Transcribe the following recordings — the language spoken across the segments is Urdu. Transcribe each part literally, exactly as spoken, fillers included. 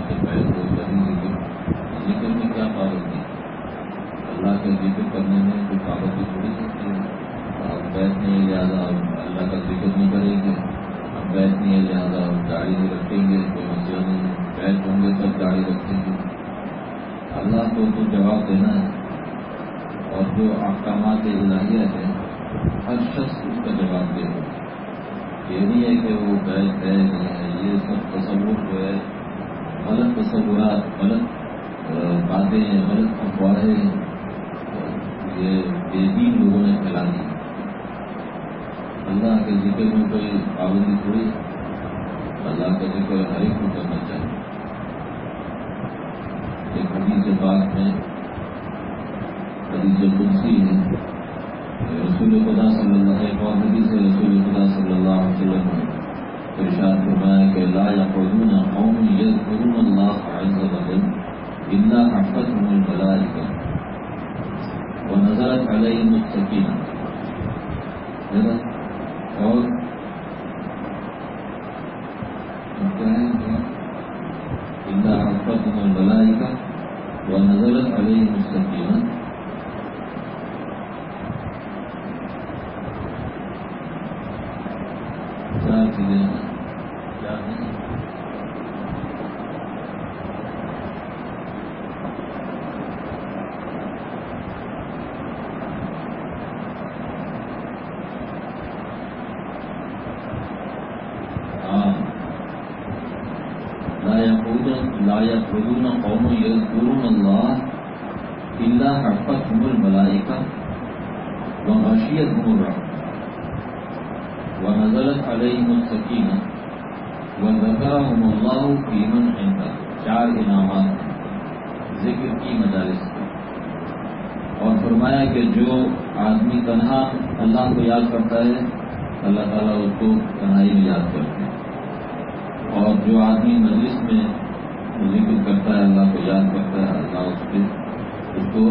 کے بیت ہو کبھی ذکر ذکر میں کیا پابندی؟ اللہ کا ذکر کرنے میں کوئی پابندی تھوڑی ہوتی ہے. آپ بیت نہیں لہٰذا اللہ کا ذکر نہیں کریں گے, اب بیت نہیں ہے لہٰذا گاڑی نہیں رکھیں گے, کوئی مسئلہ نہیں ہے. بیت ہوں گے تب گاڑی رکھیں گے. اللہ کو تو جواب دینا ہے, اور جو احکامات الہیہ ہیں ہر شخص اس کا جواب دے گا. یہ نہیں ہے کہ وہ بیت ہے نہیں ہے, یہ سب تصور جو ہے غلط تصورات, غلط باتیں, غلط افواہیں یہ بے دین لوگوں نے پھیلا دی. اللہ کے ذکر میں کوئی پابندی تھوڑی, اللہ کا ذکر ہر ایک کو کرنا چاہیے. ایک حدیث پاک میں حدیث قدسی ہے, رسول خدا صلی اللہ علیہ وسلم حدیث رسول خدا صلی اللہ علیہ وسلم نے ارشاد فرمایا کہ لا يقعدون قوم يذكرون الله عز وجل الا حفتهم الملائكة ونزلت عليهم السكينة. اور الا حفتهم الملائكة ونزلت عليهم السكينة. چار چیزیں کیا ہیں؟ لا يقعدون قوم يذكرون الله إلا حفتهم الملائكة وغشيتهم الرحمة ونزلت عليهم السكينة وذكرهم الله في من عنده. چار انعامات ذکر کی مجالس کی. اور فرمایا کہ جو آدمی تنہا اللہ کو یاد کرتا ہے اللہ تعالیٰ اس کو تنہائی میں یاد کرتے ہیں, اور جو آدمی مجلس میں ذکر کرتا ہے اللہ کو یاد کرتا ہے اللہ اس کے اس کو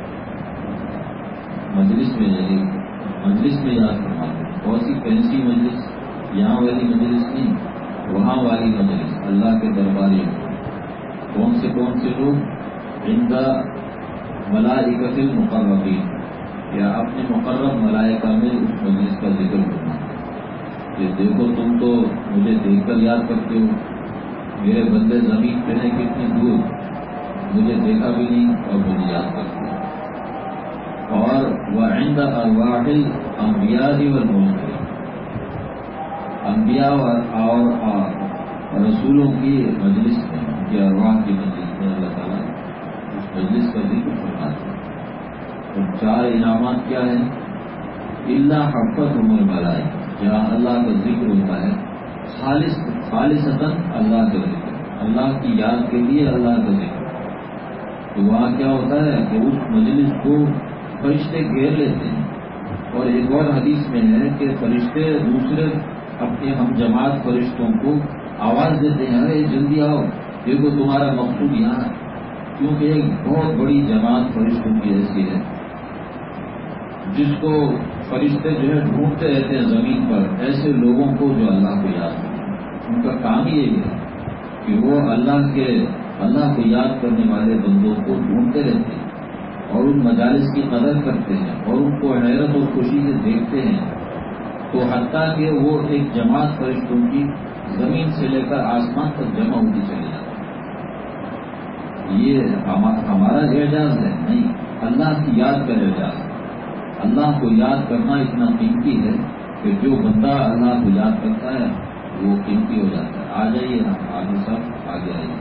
مجلس میں یعنی مجلس میں یاد فرماتے ہیں. کون سی فینسی مجلس؟ یہاں والی مجلس نہیں, وہاں والی مجلس اللہ کے درباری. کون سے کون سے لوگ؟ عند ملائکۃ المقربین, یا اپنے مقرب ملائکہ میں اس مجلس کا ذکر کرنا کہ دیکھو تم تو مجھے دیکھ کر یاد کرتے ہو, میرے بندے زمین پہ ہیں کتنی دور, مجھے دیکھا بھی نہیں اور مجھے یاد کرتے ہیں. اور وعند ارواح الانبیاء والمرسلین, انبیاء اور رسولوں کی مجلس میں, ان کی ارواح کی مجلس میں اللہ تعالیٰ اس مجلس کا ذکر فرماتے ہیں. اور چار انعامات کیا ہیں؟ الا حفتهم الملائکہ, جہاں اللہ کا ذکر ہوتا ہے خالص خالصتاً اللہ کا ذکر, اللہ کی یاد کے لیے اللہ کا ذکر, تو وہاں کیا ہوتا ہے کہ اس مجلس کو فرشتے گھیر لیتے ہیں. اور ایک اور حدیث میں ہے کہ فرشتے دوسرے اپنے ہم جماعت فرشتوں کو آواز دیتے ہیں, ارے جلدی آؤ دیکھو تمہارا مقصود یہاں ہے. کیونکہ ایک بہت بڑی جماعت فرشتوں کی ایسی ہے جس کو فرشتے جو ہے ڈھونڈتے رہتے ہیں زمین پر, ایسے لوگوں کو جو اللہ کو یاد کرتے ہیں. ان کا کام ہی یہی ہے کہ وہ اللہ کے اللہ کو یاد کرنے والے بندوں کو ڈھونڈتے رہتے ہیں اور ان مجالس کی قدر کرتے ہیں اور ان کو حیرت اور خوشی سے دیکھتے ہیں. تو حتیٰ کہ وہ ایک جماعت فرشتوں کی زمین سے لے کر آسمان تک جمع ہوتی چلی جاتی ہے. یہ ہمارا اعجاز ہے نہیں, اللہ کی یاد کا اعجاز. اللہ کو یاد کرنا اتنا قیمتی ہے کہ جو بندہ اللہ کو یاد کرتا ہے وہ قیمتی ہو جاتا ہے. آ جائیے آگے سب آگے آئیے.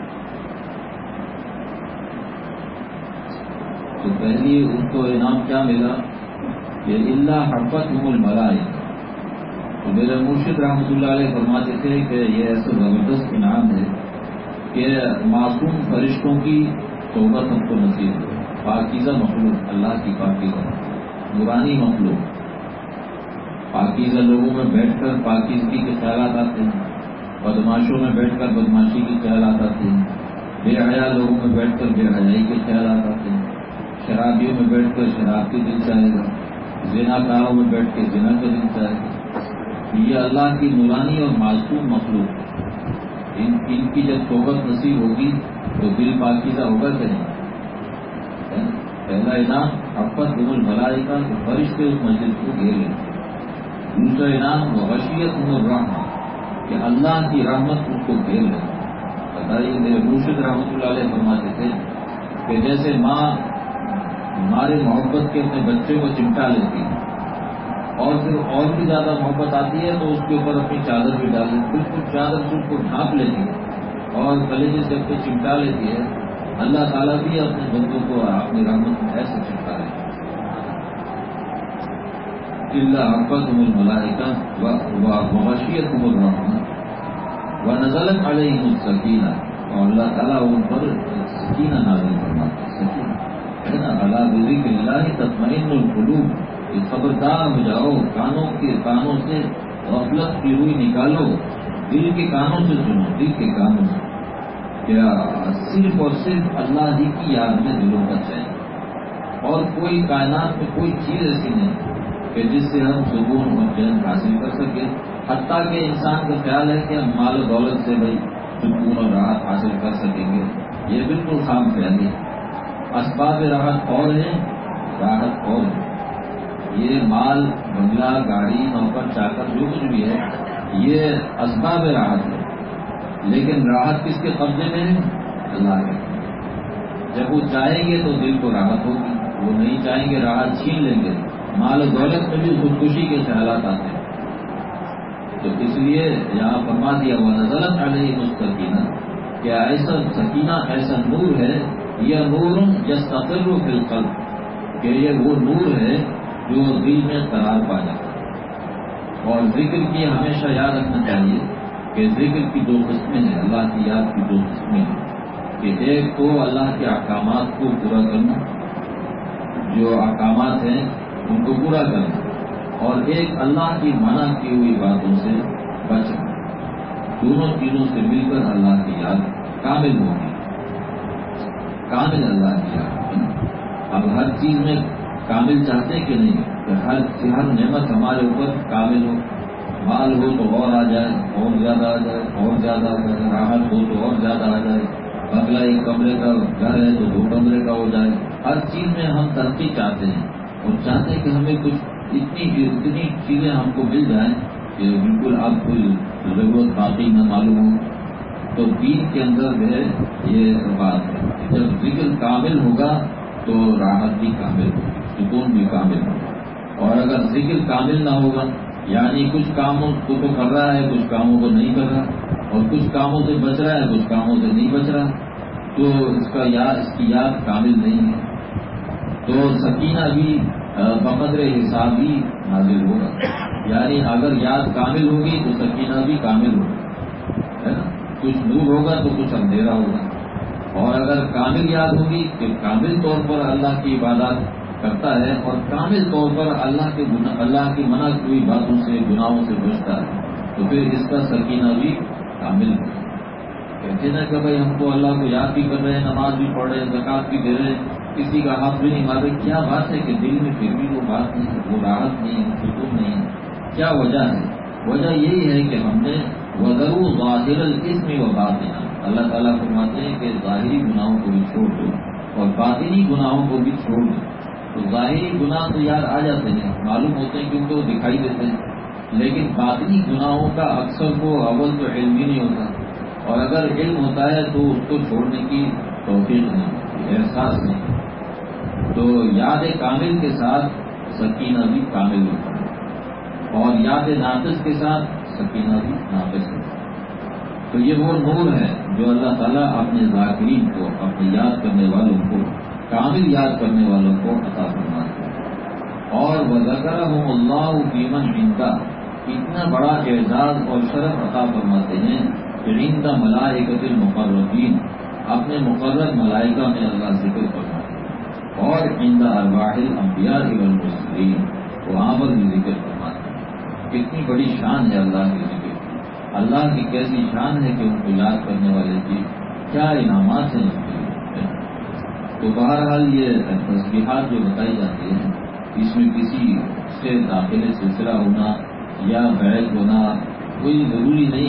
تو پہلی ان کو انعام کیا ملا کہ الا حفتهم الملائکہ. تو میرے مرشد رحمۃ اللہ علیہ فرماتے تھے کہ یہ ایسا زبردست انعام ہے کہ معصوم فرشتوں کی صحبت ہم کو نصیب ہو. پاکیزہ مخلوق, اللہ کی پاکیزہ نورانی مخلوق, پاکیزہ لوگوں میں بیٹھ کر پاکیزگی کے خیالات آتے ہیں, بدماشوں میں بیٹھ کر بدماشی کے خیالات آتے ہیں, بے حیا لوگوں میں بیٹھ کر بے حیائی کے خیالات آتے ہیں, شرابیوں میں بیٹھ کر شراب کے دل چاہے گا, زنا کاروں میں بیٹھ کے زنا کا دل چاہے گا. یہ اللہ کی نورانی اور معصوم مخلوق ہے. ان, ان کی جب صحبت نصیب ہوگی تو دل پاکیزہ ہوگا کہ نہیں. پہلا انعام حفت ام الملائکہ تو فرشتے اس مسجد کو گھیر لیں. دوسرا انعام وہ غشیت ام الرحمہ کہ اللہ کی رحمت اس کو گھیر لیں. بتائیے میرے مرشد رحمۃ اللہ علیہ فرماتے تھے کہ جیسے ماں ہمارے محبت کے اپنے بچے کو چمٹا لیتی ہے اور پھر اور بھی زیادہ محبت آتی ہے تو اس کے اوپر اپنی چادر بھی ڈال دیتی, بالکل چادر سے اس کو ڈھانپ لیتی ہے اور کلیجے سے اپنے چمٹا لیتی ہے. اللہ تعالیٰ بھی اپنے بندوں کو اپنی رحمت میں ایسے چمٹا لیتی ہے. اللہ حفظهم الملائکہ و غشیتهم الرحمہ و نزلت علیہم السکینہ, اور اللہ تعالیٰ ان پر سکینہ نازل فرماتے ہیں. سکینہ ہے نا, الا بذکر اللہ تطمئن القلوب, کہ خبردار ہو جاؤ, کانوں کے کانوں سے غفلت کی روئی نکالو, دل کے کانوں سے سنو, دل کے کانوں سے. کیا صرف اور صرف اللہ ہی کی یاد میں دلوں کا چین, اور کوئی کائنات میں کوئی چیز ایسی نہیں کہ جس سے ہم سکون اور چین حاصل کر سکیں. حتیٰ کہ انسان کا خیال ہے کہ ہم مال و دولت سے بھائی سکون اور راحت حاصل کر سکیں گے, یہ بالکل خام خیالی ہے. اسباب راحت اور ہیں, راحت اور ہے. یہ مال, بنگلہ, گاڑی, نوکر چاکر جو کچھ بھی ہے یہ اسباب راحت ہے, لیکن راحت کس کے قبضے میں ہے؟ اللہ کے. جب وہ چاہیں گے تو دل کو راحت ہوگی, وہ نہیں چاہیں گے راحت چھین لیں گے. مال و دولت میں بھی خودکشی کے خیالات آتے ہیں. تو اس لیے یہاں فرما دیا ہوا نزلت علیہم السکینہ, کیا ایسا سکینہ, ایسا نور ہے, یہ نور یستقر فی القلب, کہ یہ وہ نور ہے جو دل میں قرار پا جاتا ہے. اور ذکر کی ہمیشہ یاد رکھنا چاہیے کہ ذکر کی دو قسمیں ہیں, اللہ کی یاد کی دو قسمیں ہیں. کہ ایک تو اللہ کے احکامات کو پورا کرنا, جو احکامات ہیں ان کو پورا کرنا, اور ایک اللہ کی منع کی ہوئی باتوں سے بچنا. دونوں چیزوں سے مل کر اللہ کی یاد کامل ہوگی, کامل اللہ کی یاد. اب ہر چیز میں کامل چاہتے کہ نہیں کہ ہر ہر نعمت ہمارے اوپر کامل ہو. مال ہو تو اور آ جائے, اور زیادہ آ جائے, اور زیادہ آ جائے. راحت ہو تو اور زیادہ آ جائے. بنگلہ ایک کمرے کا گھر ہے تو دو کمرے کا ہو جائے. ہر چیز میں ہم ترقی چاہتے ہیں اور چاہتے ہیں کہ ہمیں کچھ اتنی اتنی چیزیں ہم کو مل جائیں کہ بالکل آپ کو ضرورت باقی نہ معلوم ہو. تو دین کے اندر جو ہے یہ بات ہے, جب ذکر کامل ہوگا تو راحت بھی کامل ہوگی, سکون بھی کامل ہوگا. اور اگر ذکر کامل نہ ہوگا, یعنی کچھ کاموں کو تو کر رہا ہے, کچھ کاموں کو نہیں کر رہا, اور کچھ کاموں سے بچ رہا ہے, کچھ کاموں سے نہیں بچ رہا, تو اس کا یاد اس کی یاد کامل نہیں ہے. تو سکینہ بھی بقدر حساب ہی نازل ہوگا. یعنی اگر یاد کامل ہوگی تو سکینہ بھی کامل ہوگی, ہے نا. کچھ نور ہوگا تو کچھ اندھیرا ہوگا. اور اگر کامل یاد ہوگی کہ کامل طور پر اللہ کی عبادات کرتا ہے اور کامل طور پر اللہ کے اللہ کی منع کی ہوئی باتوں سے, گناہوں سے بچتا ہے, تو پھر اس کا سکینہ بھی کامل ہے. کہتے نا کہ بھائی ہم تو اللہ کو یاد بھی کر رہے ہیں, نماز بھی پڑھ رہے ہیں, زکات بھی دے رہے ہیں, کسی کا حق بھی نہیں مار رہے. کیا بات ہے کہ دل میں پھر بھی وہ بات نہیں ہے, وہ راحت نہیں ہے, سکون نہیں ہے. کیا وجہ ہے؟ وجہ یہی ہے کہ ہم نے وَذَرُوا ظَاهِرَ الْإِثْمِ وَبَاطِنَهُ, اللہ تعالیٰ فرماتے ہیں کہ ظاہری گناہوں کو بھی چھوڑ دو اور باطنی گناہوں کو بھی چھوڑ دو. تو ظاہری گناہ تو یار آ جاتے ہیں, معلوم ہوتے ہیں کیونکہ وہ دکھائی دیتے ہیں, لیکن باطنی گناہوں کا اکثر کو اول تو علم ہی نہیں ہوتا, اور اگر علم ہوتا ہے تو اس کو چھوڑنے کی توفیق نہیں ہوتی, احساس نہیں. تو یاد کامل کے ساتھ سکینہ بھی کامل ہوتا ہے, اور یاد ناقص کے ساتھ سکینہ بھی ناقص ہوتا ہے. تو یہ وہ نور ہے جو اللہ تعالیٰ اپنے ذاکرین کو, اپنے یاد کرنے والوں کو, کامل یاد کرنے والوں کو عطا فرماتے ہیں. اور وَذَكَرَهُمُ اللَّهُ فِي مَنْ عِندَهُ, اتنا بڑا اعزاز اور شرف عطا فرماتے ہیں کہ عند ملائکۃ المقربین, اپنے مقرب ملائکہ میں اللہ ذکر فرماتے ہیں. اور عند ارواح الانبیاء والمرسلین, وہاں پر بھی ذکر فرماتے ہیں. کتنی بڑی شان ہے اللہ کے ذکر کی, اللہ کی کیسی شان ہے کہ ان کو یاد کرنے والے کی کیا انعامات ہیں ان کے لیے. تو بہرحال یہ تسبیحات جو بتائی جاتی ہیں, اس میں کسی سے داخل سلسلہ ہونا یا بیعت ہونا کوئی ضروری نہیں ہے. اللہ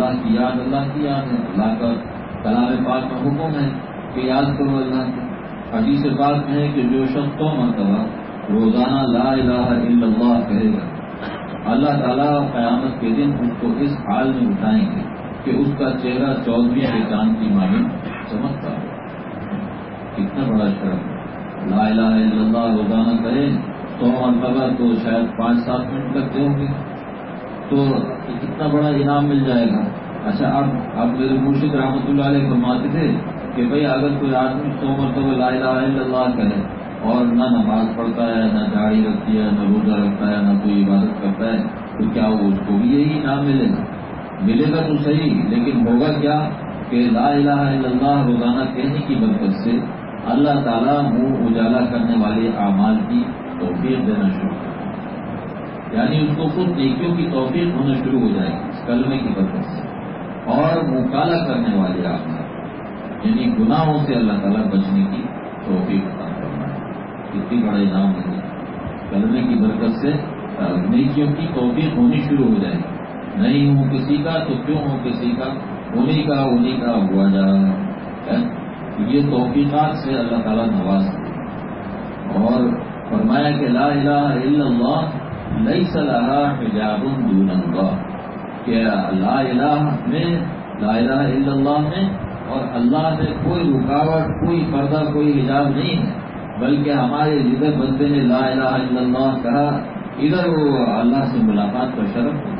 اللہ کی یاد اللہ کی یاد ہے. اللہ کا کلام پاک میں حکم ہے کہ یاد کرو اللہ کو. حدیث پاک میں ہے کہ جو شخص تو مرتبہ روزانہ لا الہ الا اللہ کہے گا اللہ تعالیٰ قیامت کے دن اس کو اس حال میں اٹھائیں گے کہ اس کا چہرہ چودھویں کے چاند کی مانند چمکتا ہو. کتنا بڑا شرف. لا الہ الا اللہ روزانہ کریں سو مرتبہ تو شاید پانچ سات منٹ لگتے ہوں گے تو کتنا بڑا انعام مل جائے گا. اچھا اب اب میرے مرشد رحمۃ اللہ علیہ فرماتے تھے کہ بھئی اگر کوئی آدمی سو مرتبہ لا الہ الا اللہ کرے اور نہ نماز پڑھتا ہے نہ داڑھی رکھتی ہے نہ روزہ رکھتا ہے نہ کوئی عبادت کرتا ہے تو کیا وہ اس کو بھی یہی انعام ملے گا؟ ملے گا تو صحیح، لیکن ہوگا کیا کہ لا الہ الا اللہ روزانہ کہنے کی برکت سے اللہ تعالیٰ منہ اجالا کرنے والے اعمال کی توفیق دینا شروع کر دے گا. یعنی اس کو خود نیکیوں کی توفیق ہونا شروع ہو جائے گی اس کلمے کی برکت سے. اور منہ کالا کرنے والے اعمال یعنی گناہوں سے اللہ تعالیٰ بچنے کی توفیق عطا کرنا ہے. کتنی بڑا انعام ہے. کلمے کی برکت سے نیکیوں کی توفیق ہونی شروع ہو جائے گی. نہیں ہوں کسی کا تو کیوں ہوں کسی کا، انہیں کا انہیں کا ہوا جا رہا ہے. یہ توفیقات سے اللہ تعالیٰ نواز دے. اور فرمایا کہ لا الہ الا اللہ لیس لہا حجاب دون اللہ، کہ لا الہ میں لا الہ الا اللہ میں اور اللہ میں کوئی رکاوٹ کوئی پردہ کوئی حجاب نہیں ہے، بلکہ ہمارے جدھر بندے نے لا الہ الا اللہ کہا ادھر وہ اللہ سے ملاقات کا شرف ہے.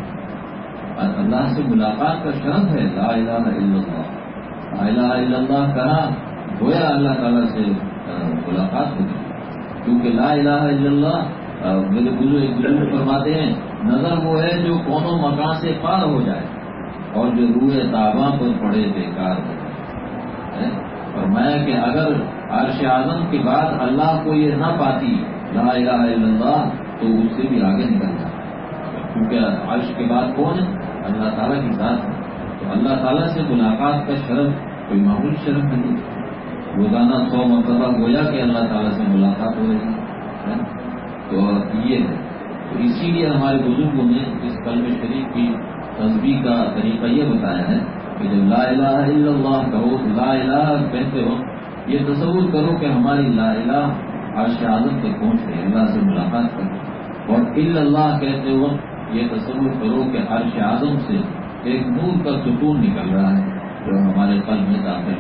اللہ سے ملاقات کا شرف ہے لا الہ الا اللہ. لا الہ الا اللہ کہا گویا اللہ تعالیٰ سے ملاقات ہوگی. کیونکہ لا الہ الا اللہ میرے بزرگ فرماتے ہیں نظر وہ ہے جو کونوں مکان سے پار ہو جائے اور جو روح تاباں پر پڑے بیکار ہو جائے. فرمایا کہ اگر عرش اعظم کے بعد اللہ کو یہ نہ پاتی لا الہ الا اللہ تو اس سے بھی آگے نکل جائے. کیونکہ عرش کے بعد کون ہے؟ اللہ تعالیٰ کی ذات ہے. تو اللہ تعالیٰ سے ملاقات کا شرف کوئی معمولی شرف نہیں. روزانہ سو مرتبہ گویا کہ اللہ تعالیٰ سے ملاقات ہو رہی ہے. تو یہ ہے. تو اسی لیے ہمارے بزرگوں نے اس کلمہ شریف کی تسبیح کا طریقہ یہ بتایا ہے کہ جب لا الہ الا اللہ کہو لا الہ کہتے ہو یہ تصور کرو کہ ہماری لا الہ عرش اعظم تک پہنچ رہی ہے اللہ سے ملاقات کر. اور الا اللہ کہتے ہو یہ تصور کرو کہ عرش اعظم سے ایک نور کا ستون نکل رہا ہے جو ہمارے قلب میں داخل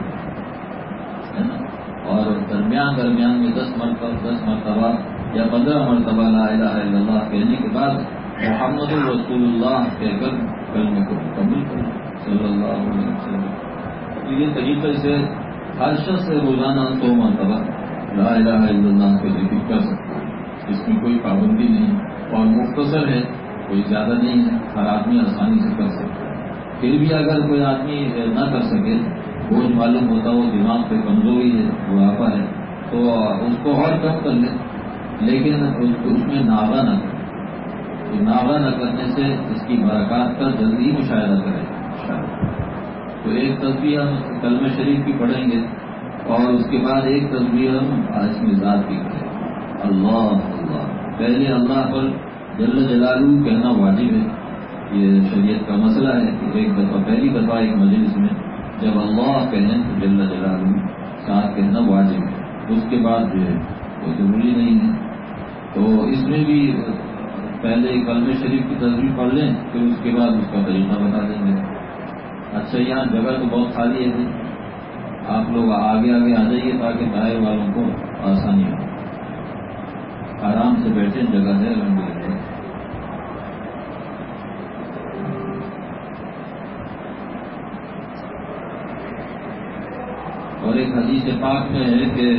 ہے نا. اور درمیان درمیان میں دس مرتبہ دس مرتبہ یا پندرہ مرتبہ لا الہ الا اللہ کہنے کے بعد محمد رسول اللہ کہہ کر کلمے کو مکمل کریں صلی اللہ علیہ وسلم. تو یہ طریقے سے ہر شخص روزانہ سو مرتبہ لا الہ الا اللہ کے ذکر کر سکتا ہے. اس میں کوئی پابندی نہیں اور مختصر ہے، کوئی زیادہ نہیں ہے، ہر آدمی آسانی سے کر سکتا ہے. پھر بھی اگر کوئی آدمی نہ کر سکے بوجھ معلوم ہوتا ہو دماغ پہ کمزوری ہے بڑھاپا ہے تو اس کو اور کم کر لے، لیکن اس میں ناغہ نہ کرے. ناغہ نہ کرنے سے اس کی برکات کا جلدی مشاہدہ کرے. تو ایک تصویر ہم کلمہ شریف کی پڑھیں گے اور اس کے بعد ایک تصویر ہم اس میں ذات کی کریں. اللہ اللہ پہلے اللہ پر جل جلالہ کہنا واجب ہے. یہ شریعت کا مسئلہ ہے کہ ایک دفعہ پہلی دفعہ ایک مجلس میں جب اللہ کہیں تو جل جلالہ ساتھ کہنا واجب ہے. اس کے بعد جو ہے وہ ضروری نہیں ہے. تو اس میں بھی پہلے کلمہ شریف کی تصویر پڑھ لیں پھر اس کے بعد اس کا طریقہ بتا دیں گے. اچھا یہاں جگہ تو بہت خالی ہے، آپ لوگ آگے آگے آ جائیے تاکہ باہر والوں کو آسانی ہو. آرام سے بیٹھے جگہ ہے الحمد للہ. اور ایک حدیث پاک میں ہے کہ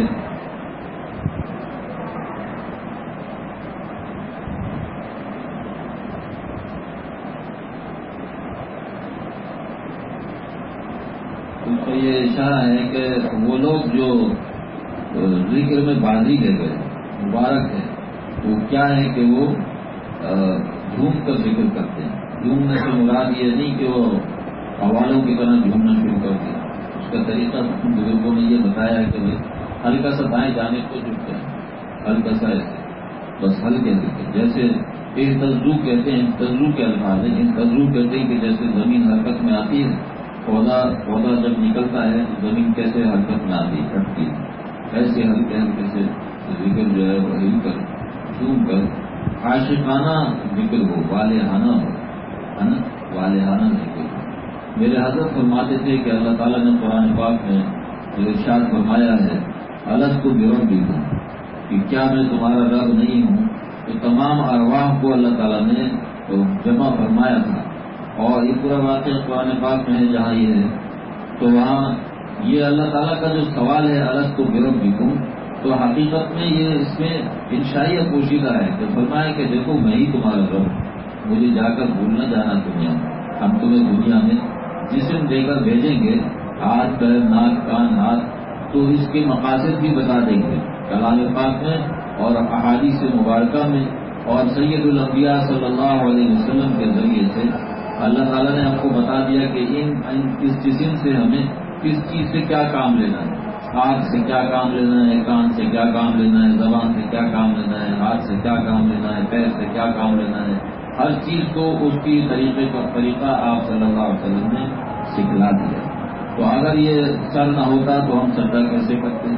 اس کو یہ اشارہ ہے کہ وہ لوگ جو ذکر میں بازی لے گئے مبارک ہے وہ کیا ہے کہ وہ جھوم کر ذکر کرتے ہیں. جھومنے سے مراد یہ نہیں کہ وہ قوالوں کی طرح جھومنا شروع کر دیا. اس کا طریقہ بزرگوں نے یہ بتایا ہے کہ بھائی ہلکا سا دائیں جانے کو جھکتے ہیں، ہلکا سا ایسے بس ہلکے ہلکے جیسے اہتزو کہتے ہیں، اہتزو کے الفاظ ہیں، اہتزو کہتے ہیں کہ جیسے زمین حرکت میں آتی ہے، پودا پودا جب نکلتا ہے تو زمین کیسے حرکت میں آتی ہے، ہٹتی ہے، ایسے ہلکے ہلکے سے ذکر جو ہے وہ ہل کر جھوم کر عاشقانہ ذکر ہو، والہانہ ہو، ہے نا، والہانہ ذکر ہو۔ میرے حضرت فرماتے تھے کہ اللہ تعالیٰ نے قرآن پاک میں جو ارشاد فرمایا ہے، الگ تو برب بھی ہوں، کہ کیا میں تمہارا رب نہیں ہوں، تو تمام ارواح کو اللہ تعالیٰ نے جمع فرمایا تھا۔ اور یہ پورا واقعہ قرآن پاک میں ہے جہاں یہ ہے، تو وہاں یہ اللہ تعالیٰ کا جو سوال ہے الگ تو برب بھی ہوں، تو حقیقت میں یہ اس میں انشائیہ پوشیدہ ہے کہ فرمایا کہ دیکھو میں ہی تمہارا رب، مجھے جا کر بھول نہ جانا دنیا میں، ہم تمہیں دنیا میں جسم دے کر بھیجیں گے، ہاتھ پیر ناک کان ہاتھ، تو اس کے مقاصد بھی بتا دیں گے کلام پاک میں اور احادیث مبارکہ میں، اور سید الانبیاء صلی اللہ علیہ وسلم کے ذریعے سے اللہ تعالیٰ نے ہم کو بتا دیا کہ ان اس جسم سے ہمیں کس چیز سے کیا کام لینا ہے، آنکھ سے کیا کام لینا ہے، کان سے کیا کام لینا ہے، زبان سے کیا کام لینا ہے، ہاتھ سے کیا کام لینا ہے، پیر سے کیا کام لینا ہے، ہر چیز کو اس کی طریقے کا طریقہ آپ صلی اللہ علیہ وسلم نے سکھلا دیا۔ تو اگر یہ سر نہ ہوتا تو ہم سجدہ کیسے کرتے،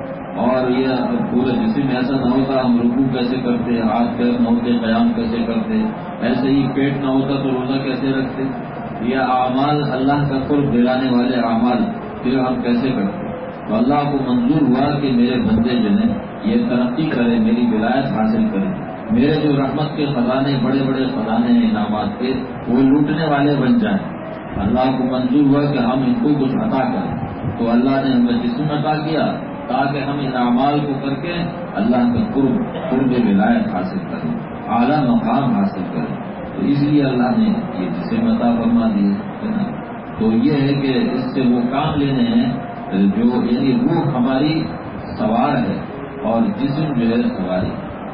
اور یہ پورے جسم ایسا نہ ہوتا ہم رکوع کیسے کرتے، ہاتھ پیر نہ ہوتے قیام کیسے کرتے، ایسے ہی پیٹ نہ ہوتا تو روزہ کیسے رکھتے، یہ اعمال اللہ کا قرب دلانے والے اعمال پھر ہم کیسے کرتے۔ تو اللہ کو منظور ہوا کہ میرے بندے جو ہیں یہ ترقی کریں، میری ولایت حاصل کریں، میرے جو رحمت کے خزانے بڑے بڑے خزانے ہیں انعامات کے وہ لوٹنے والے بن جائیں۔ اللہ کو منظور ہوا کہ ہم ان کو کچھ عطا کریں، تو اللہ نے ہمیں جسم عطا کیا تاکہ ہم ان اعمال کو کر کے اللہ کا قرب قرب ولایت حاصل کریں، اعلیٰ مقام حاصل کریں۔ تو اس لیے اللہ نے یہ جسم عطا فرما دی ہے نا۔ تو یہ ہے کہ اس سے وہ کام لینے ہیں جو یعنی روح ہماری سوار ہے اور جسم جو ہے سواری،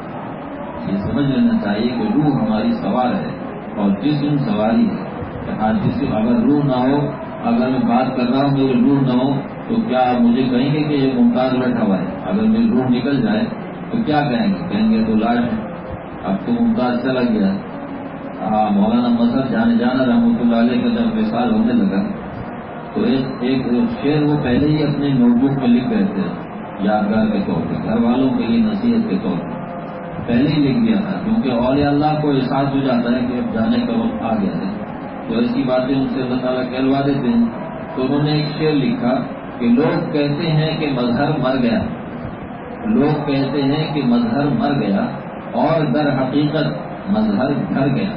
یہ سمجھ لینا چاہیے کہ روح ہماری سوار ہے اور جسم سواری ہے۔ جسم اگر روح نہ ہو، اگر میں بات کر رہا ہوں میری روح نہ ہو تو کیا آپ مجھے کہیں گے کہ یہ ممتاز بیٹھا ہوا ہے؟ اگر میری روح نکل جائے تو کیا کہیں گے؟ کہیں گے تو لاش ہے، اب تو ممتاز چلا گیا۔ ہاں، مولانا مظہر جانے جانا رحمۃ اللہ علیہ کا جب وصال ہونے لگا تو ایک ایک شعر وہ پہلے ہی اپنے نوٹ بک میں لکھ گئے تھے یادگار کے طور پہ، گھر والوں کے لیے نصیحت کے طور پہ پہلے ہی لکھ دیا تھا، کیونکہ اولیاء اللہ کو احساس ہو جاتا ہے کہ اب جانے کا وقت آ گیا ہے، تو ایسی باتیں ان سے اللہ تعالیٰ کہلوا دیتے ہیں۔ تو انہوں نے ایک شعر لکھا کہ لوگ کہتے ہیں کہ مظہر مر گیا، لوگ کہتے ہیں کہ مظہر مر گیا اور در حقیقت مظہر گھر گیا،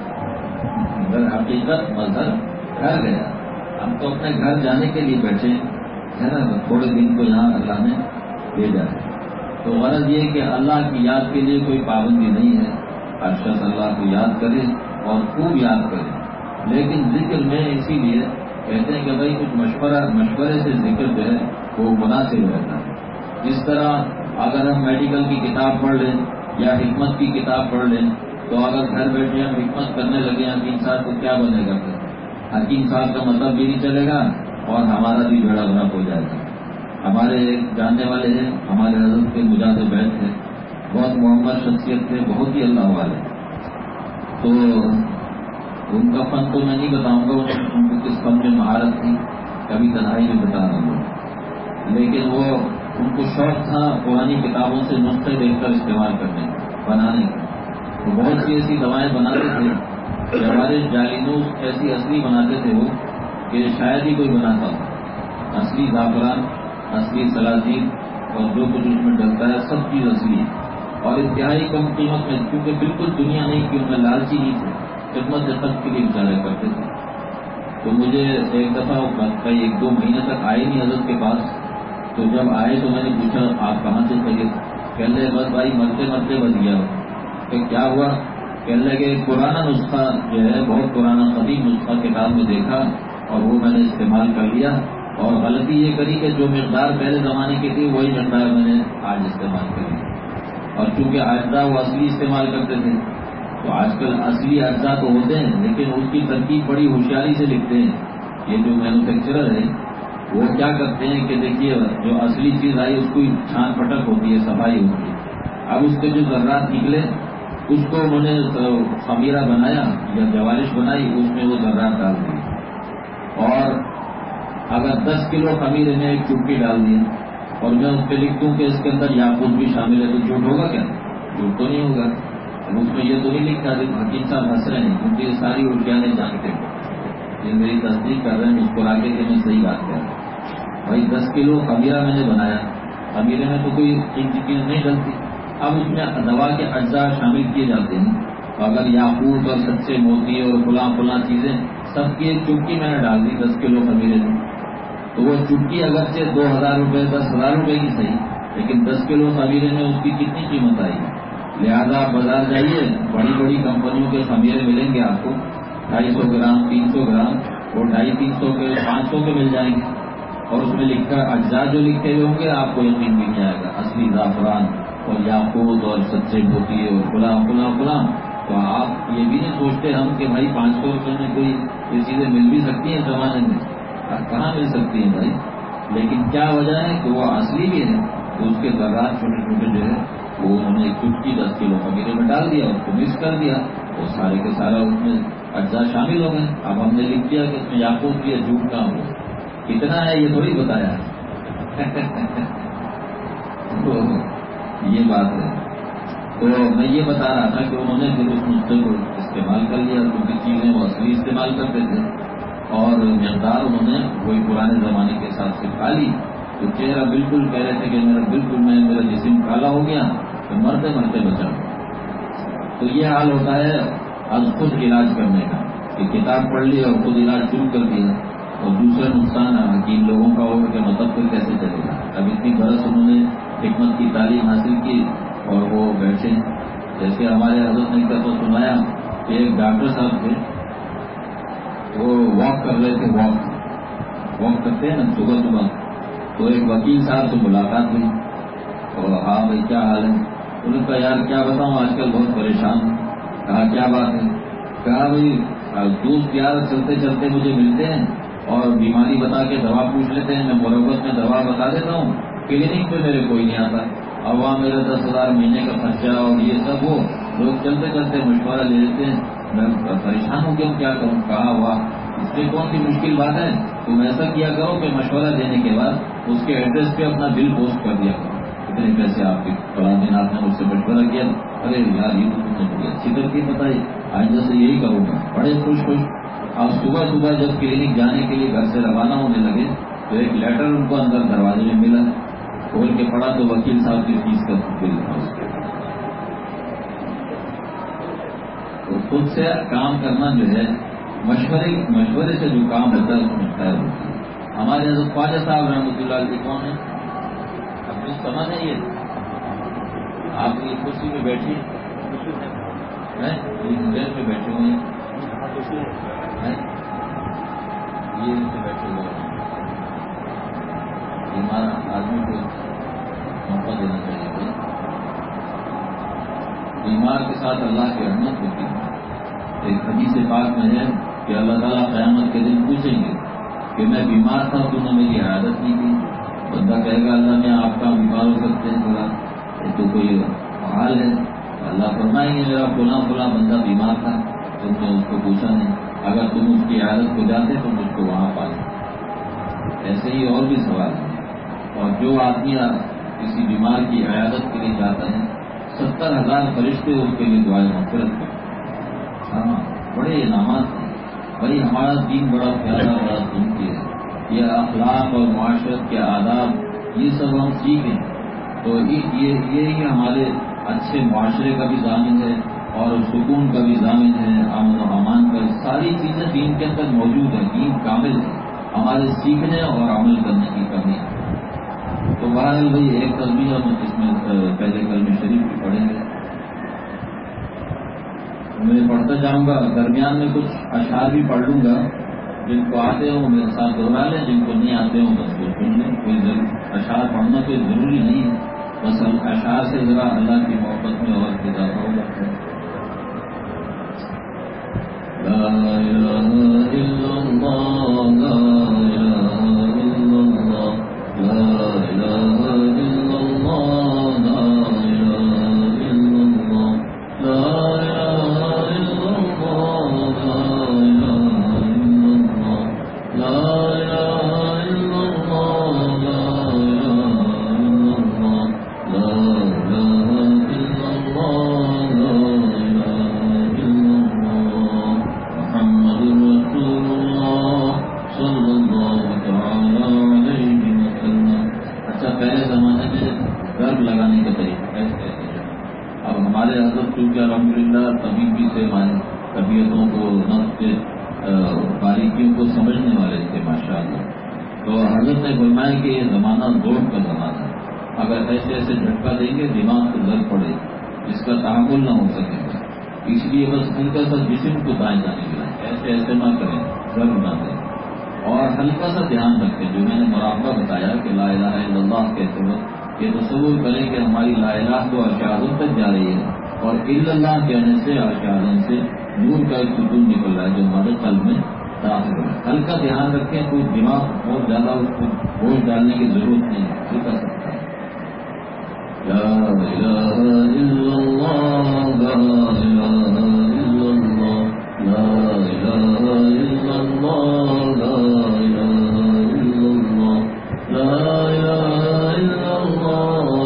در حقیقت مظہر گھر گیا۔ ہم تو اپنے گھر جانے کے لیے بیٹھے ہے نا، تھوڑے دن کو یہاں اللہ نے بھیجا ہے۔ تو غرض یہ کہ اللہ کی یاد کے لیے کوئی پابندی نہیں ہے، ہر شخص اللہ کو یاد کرے اور خوب یاد کرے، لیکن ذکر میں اسی لیے کہتے ہیں کہ بھائی کچھ مشورہ مشورے سے ذکر جو ہے وہ مناسب رہتا ہے۔ جس طرح اگر ہم میڈیکل کی کتاب پڑھ لیں یا حکمت کی کتاب پڑھ لیں تو اگر گھر بیٹھے ہم حکمت کرنے لگے حکیم صاحب تو کیا بنے گا؟ حکیم صاحب کا مطلب بھی نہیں چلے گا اور ہمارا بھی بڑا بڑا ہو جائے گا۔ ہمارے جاننے والے ہیں، ہمارے حضرت کے مجاز بیت تھے، بہت محمد شخصیت تھے، بہت ہی اللہ والے، تو ان کا فن تو میں نہیں بتاؤں گا ان کو کس فن میں مہارت تھی، کبھی تنہائی میں بتا رہا ہوں، لیکن وہ ان کو شوق تھا پرانی کتابوں سے نسخے دیکھ کر استعمال کرنے بنانے کا، تو بہت سی ایسی دوائیں بناتے تھے کہ ہمارے جالینوس ایسی اصلی بناتے تھے وہ کہ شاید ہی کوئی بناتا ہو، اصلی زعفران، اصلی سلاسین اور جو کچھ اس میں ڈلتا ہے سب چیز اصلی ہے اور انتہائی کم قیمت میں، کیونکہ بالکل دنیا نہیں کہ ان میں لالچی نہیں تھے، خدمت خط کے لیے بیچارے کرتے تھے۔ تو مجھے ایک دفعہ کئی ایک دو مہینے تک آئے نہیں حضرت کے پاس، تو جب آئے تو میں نے پوچھا آپ کہاں سے تھے؟ کہنے لگے بس بھائی مرتے مرتے بچ گیا ہو۔ کہ کیا ہوا؟ کہنے لگے پرانا نسخہ جو ہے بہت پرانا قدیم نسخہ کتاب میں دیکھا اور وہ میں نے استعمال کر لیا، اور غلطی یہ کری کہ جو مقدار پہلے زمانے کی تھی وہی مقدار میں نے آج استعمال کری، اور چونکہ اجزاء وہ اصلی استعمال کرتے تھے، تو آج کل اصلی اجزاء تو ہوتے ہیں لیکن اس کی ترکیب بڑی ہوشیاری سے لکھتے ہیں۔ یہ جو مینوفیکچرر ہے وہ کیا کرتے ہیں کہ دیکھیے جو اصلی چیز آئی اس کو چھان پٹک ہوتی ہے، صفائی ہوتی ہے، اب اس کے جو ذرات نکلے اس کو انہوں نے خمیرہ بنایا یا جوالش بنائی، اس میں وہ ذرات ڈال دی، اور اگر دس کلو خمیرے میں ایک چٹکی ڈال دی اور میں اس پہ لکھ دوں کہ اس کے اندر یاقوت بھی شامل ہے، تو جھوٹ ہوگا کیا؟ جھوٹ تو نہیں ہوگا۔ اب اس میں یہ تو نہیں لکھا کہ حکیم صاحب ہنس رہے ہیں کیونکہ یہ ساری الٹیاں نہیں جانتے، یہ میری تصدیق کر رہے ہیں مسکرا کے کہ میں صحیح بات کر رہا ہوں۔ بھائی دس کلو خمیرہ میں نے بنایا، خمیرے میں تو کوئی قیمتی چیز نہیں ڈلتی، اب اس میں دوا کے اجزاء شامل کیے جاتے ہیں، اگر یاقوت اور سچے موتی اور فلاں فلاں چیزیں سب کی ایک چٹکی میں نے ڈال دی دس کلو خمیرے میں، تو وہ چٹکی اگرچہ دو ہزار روپے دس ہزار روپے کی صحیح، لیکن دس کلو خمیرے میں اس کی کتنی قیمت آئے گی؟ لہذا آپ بازار جائیے، بڑی بڑی کمپنیوں کے خمیرے ملیں گے آپ کو ڈھائی سو گرام تین سو گرام، وہ ڈھائی تین سو کے پانچ سو کے مل جائیں گے، اور اس میں لکھا اجزاء جو لکھے ہوئے ہوں گے آپ کو یقین بھی نہیں آئے گا، اصلی زعفران اور یاقوت اور سچے موتی اور فلاں فلاں فلاں۔ تو آپ یہ بھی نہیں سوچتے ہم کہ بھائی پانچ سو روپے میں کوئی یہ چیزیں مل بھی سکتی ہیں زمانے میں؟ کہاں مل سکتی ہیں بھائی؟ لیکن کیا وجہ ہے کہ وہ اصلی بھی ہے، تو اس کے ذرات چھوٹے چھوٹے جو ہے وہ انہوں نے ایک چٹکی دس کلو خمیرے میں ڈال دیا، اس کو مکس کر دیا، تو سارے کے سارا اس میں اجزاء شامل ہو گئے۔ اب ہم نے لکھ دیا کہ اس میں یاقوت بھی ہے، جھوٹ کا ہو کتنا ہے یہ تھوڑی بتایا تو یہ بات ہے۔ تو میں یہ بتا رہا تھا کہ انہوں نے پھر اس نسخے کو استعمال کر لیا کیونکہ چیزیں وہ اصلی استعمال کرتے تھے، اور مقدار انہوں نے وہی پرانے زمانے کے حساب سے کھا لی، تو چہرہ بالکل کہہ رہے تھے کہ میرا بالکل میں میرا جسم کالا ہو گیا، تو مرتے مرتے بچا۔ تو یہ حال ہوتا ہے از خود علاج کرنے کا کہ کتاب پڑھ لی اور خود علاج شروع کر دیا، اور دوسرا نقصان حکیم لوگوں کا ہوگا کہ مطلب پھر کیسے چلے گا۔ اب اتنی برس انہوں نے حکمت کی تعلیم حاصل کی اور وہ بیٹھے، جیسے ہمارے حضرت نے کہا تو سنایا کہ ایک ڈاکٹر صاحب تھے، وہ واک کر رہے تھے، واک واک کرتے ہیں نا صبح صبح، تو ایک وکیل صاحب سے ملاقات ہوئی، اور ہاں بھائی کیا حال ہے؟ انہوں نے کہا یار کیا بتاؤں آج کل بہت پریشان ہوں۔ کہا کیا بات ہے؟ کہا بھائی دوست یار چلتے چلتے مجھے ملتے ہیں اور بیماری بتا کے دوا پوچھ لیتے ہیں، میں مربت میں دوا بتا دیتا ہوں، کلینک پہ میرے کوئی نہیں آتا، اب وہاں میرا دس ہزار مہینے کا خرچہ اور یہ سب ہو، لوگ چلتے چلتے مشورہ لے لیتے ہیں، میں پریشان ہوں کہ کیا کروں؟ کہا واہ اس میں کون سی مشکل بات ہے، تم ایسا کیا کرو کہ مشورہ دینے کے بعد اس کے ایڈریس پہ اپنا بل پوسٹ کر دیا کرو، اتنے پیسے آپ کے فلاں دن آپ نے مجھ سے مشورہ کیا، ارے یار یہ تو تم نے بڑی اچھی ترکیب بتائی، آئندہ سے یہی کروں گا، بڑے خوش خوش۔ اب صبح صبح جب کلینک جانے کے لیے گھر سے روانہ ہونے لگے تو ایک لیٹر ان کو اندر دروازے میں ملا، کھول کے پڑھا تو وکیل صاحب کی فیس کا بل تھا اس کے۔ تو خود سے کام کرنا جو ہے مشورے مشورے سے جو کام ہوتا ہے اس میں خیر ہوتی ہے۔ ہمارے حضرت خواجہ صاحب رحمۃ اللہ علیہ کون ہے؟ اپنی سمجھ ہے یہ، آپ یہ کرسی میں بیٹھیے، انگلینڈ میں بیٹھے ہوئے ہیں، یہ ان سے بیٹھے ہوئے ہیں، ہمارا آدمی کو موقع دینا چاہیے بھائی، بیمار کے ساتھ اللہ کی رحمت ہوتی ہے۔ ایک حدیث پاک میں ہے کہ اللہ تعالیٰ قیامت کے دن پوچھیں گے کہ میں بیمار تھا تو نے میری عیادت نہیں کی، بندہ کہے گا اللہ میں آپ کا بیمار ہو سکتے ہیں تھوڑا، یہ تو کوئی حال ہے، اللہ فرمائیں گے میرا فلاں فلاں بندہ بیمار تھا تم نے اس کو پوچھا نہیں، اگر تم اس کی عیادت کو جاتے تو مجھ کو وہاں پاتے۔ ایسے ہی اور بھی سوال ہے، اور جو آدمی کسی بیمار کی عیادت کے لیے جاتا ہے ستر ہزار فرشتے اس کے لیے دعائیں مغفرت کرتے۔ ہاں بڑے انعامات ہیں بھائی، ہمارا دین بڑا پیارا بڑا قیمتی ہے، یہ اخلاق اور معاشرت کے آداب یہ سب ہم سیکھیں تو یہ یہی ہمارے اچھے معاشرے کا بھی ضامن ہے اور سکون کا بھی ضامن ہے، امن و امان کا، ساری چیزیں دین کے اندر موجود ہیں، دین کامل ہے، ہمارے سیکھنے اور عمل کرنے کی کمی ہے۔ تو بہرحال بھائی ایک تسبیح ہم اس میں پہلے کلمہ شریف بھی پڑھیں گے، میں پڑھتا جاؤں گا، درمیان میں کچھ اشعار بھی پڑھ لوں گا، جن کو آتے ہوں میرے ساتھ دوہرا لیں، جن کو نہیں آتے ہوں بس وہ سن لیں، کوئی اشعار پڑھنا کوئی ضروری نہیں ہے، بس اشعار سے ذرا اللہ کی محبت میں اور اضافہ ہو جاتا ہے۔ لا الہ الا اللہ لا الہ الا اللہ لا الہ الا اللہ لا الہ الا اللہ لا ہمارے حضرت چونکہ الحمدللہ طبیبی سے ہماری طبیعتوں کو نفس کے باریکیوں کو سمجھنے والے تھے ماشاءاللہ. تو حضرت نے فرمایا کہ یہ زمانہ دوڑ کا زمانہ ہے. اگر ایسے ایسے جھٹکا دیں گے دماغ کو درد پڑے جس کا تحمل نہ ہو سکے گا. اس لیے بس ہلکا سا جسم کو دائیں جانے ملا ایسے ایسے نہ کریں درد نہ دیں اور ہلکا سا دھیان رکھیں. جو میں نے مراقبہ بتایا کہ لا الہ الا اللہ کہتے وقت یہ تصور کریں کہ ہماری لا الہ تو عرش اعظم تک جا رہی ہے اور الا اللہ کہنے سے عرش اعظم سے نور کا ایک ستون نکل رہا ہے جو ہمارے قلب میں داخل ہے. ہلکا دھیان رکھیں. کوئی دماغ بہت زیادہ اس کو بوجھ ڈالنے کی ضرورت نہیں ہے. ہلکا سکتا ہے. لا الہ الا اللہ لا الہ الا اللہ لا الہ الا اللہ لا الہ الا اللہ لا الہ الا اللہ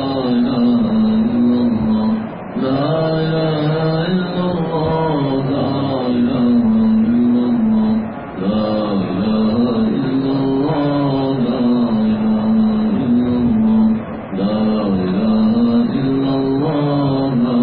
لا الہ الا اللہ لا الہ الا اللہ لا الہ الا اللہ لا الہ الا اللہ لا الہ الا اللہ لا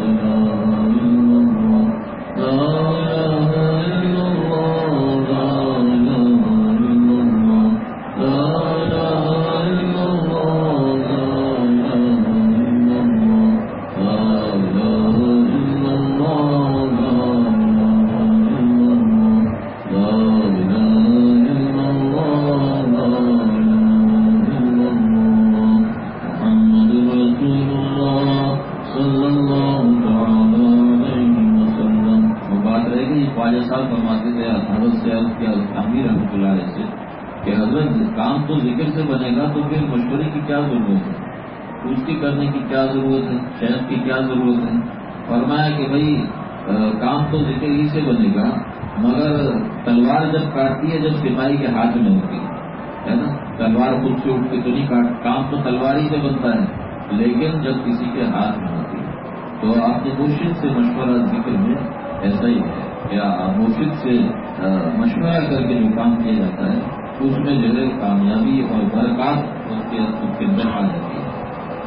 کام تو ذکر سے بنے گا تو پھر مشورے کی کیا ضرورت ہے. پوچھتی کرنے کی کیا ضرورت ہے. شہد کی کیا ضرورت ہے. فرمایا کہ بھائی کام تو ذکر ہی سے بنے گا مگر تلوار جب کاٹتی ہے جب سپاہی کے ہاتھ میں ہوتی ہے نا. تلوار خود سے اٹھ کے تو نہیں کاٹ. کام تو تلوار ہی سے بنتا ہے لیکن جب کسی کے ہاتھ میں ہوتی ہے تو آپ نے مرشد سے مشورہ ذکر میں ایسا ہی ہے. یا مرشد سے مشورہ کر کے جو کام کیا جاتا ہے اس میں جو ہے کامیابی اور برکات اس کے اندر آ جاتی ہے.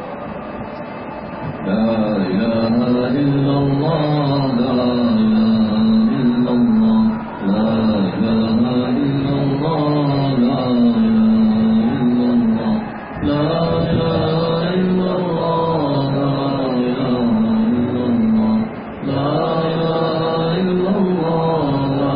لا الہ الا اللہ لا الہ الا اللہ لا الہ الا اللہ لا الہ الا اللہ لا الہ الا اللہ لا الہ الا اللہ لا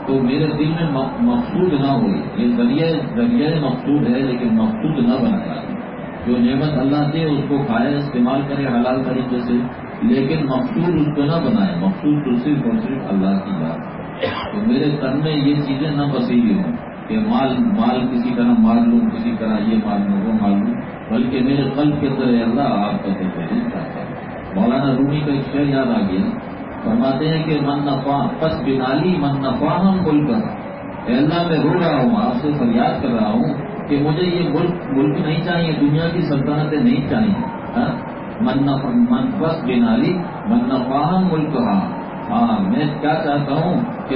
تو میرے دل میں مقصود نہ ہوئی. یہ ذریعہ ذریعہ مقصود ہے لیکن مقصود نہ بنایا. جو نعمت اللہ دے اس کو کھائے استعمال کرے حلال طریقے سے, لیکن مقصود اس کو نہ بنائے. مقصود تو صرف اور صرف اللہ کی بات. تو میرے تن میں یہ چیزیں نہ بسی ہوئی ہوں کہ مال مال کسی طرح مار لوں, کسی طرح یہ مار لوں وہ مار لوں, بلکہ میرے قلب کے اندر اللہ آپ کا بہترین چاہتا ہے. مولانا رومی کا ایک شعر یاد آ گیا, فرماتے ہیں کہ من نفا پس بنالی من نفا ہم ملک. اے اللہ میں رو رہا ہوں, آپ سے فریاد کر رہا ہوں کہ مجھے یہ ملک ملک نہیں چاہیے, دنیا کی سلطنتیں نہیں چاہیے. من من پس بنالی من نفا ہم ملک. ہاں ہاں میں کیا چاہتا ہوں کہ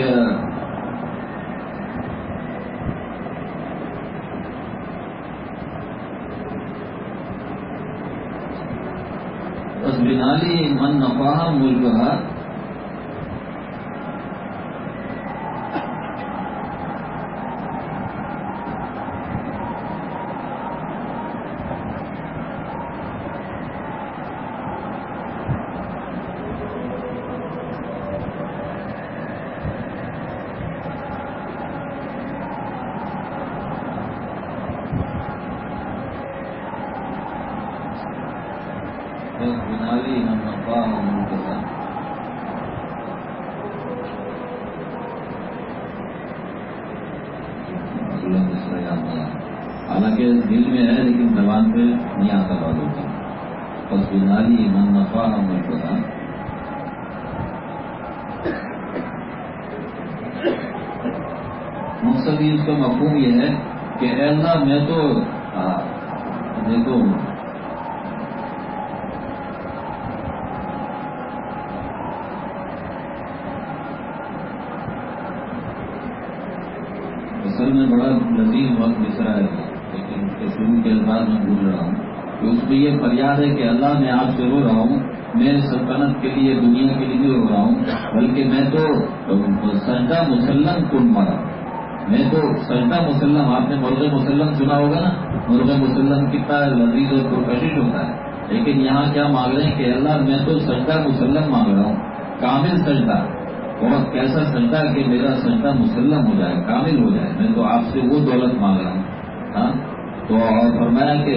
بس بنالی من نفا ہم ملک. بنالی من نفا ہم ملک. حالانکہ دل میں ہے لیکن زبان پہ نہیں آتا بات ہوتا. بس بنالی من نفا ہم ملک. مقصد اس کا مفہوم یہ ہے کہ اے اللہ میں تو دیکھو اصل میں بڑا لذیذ وقت مصرا ہے لیکن اس کے شروع کے الفاظ میں بھول رہا ہوں کہ اس میں یہ فریاد ہے کہ اللہ میں آپ سے رو رہا ہوں, میں سلطنت کے لیے دنیا کے لیے رو رہا ہوں, بلکہ میں تو سجدہ مسلم کن مرا. میں تو سجدہ مسلم, آپ نے مرغ مسلم سنا ہوگا نا, مرغ مسلم کتنا لذیذ اور پرکشش ہوتا ہے. لیکن یہاں کیا مانگ رہے ہیں کہ اللہ میں تو سجدہ مسلم مانگ رہا ہوں, کامل سجدہ. بہت کیسا سجدہ کہ میرا سجدہ مسلم ہو جائے, کامل ہو جائے. میں تو آپ سے وہ دولت مانگ رہا ہوں. ہاں تو اور فرمایا کہ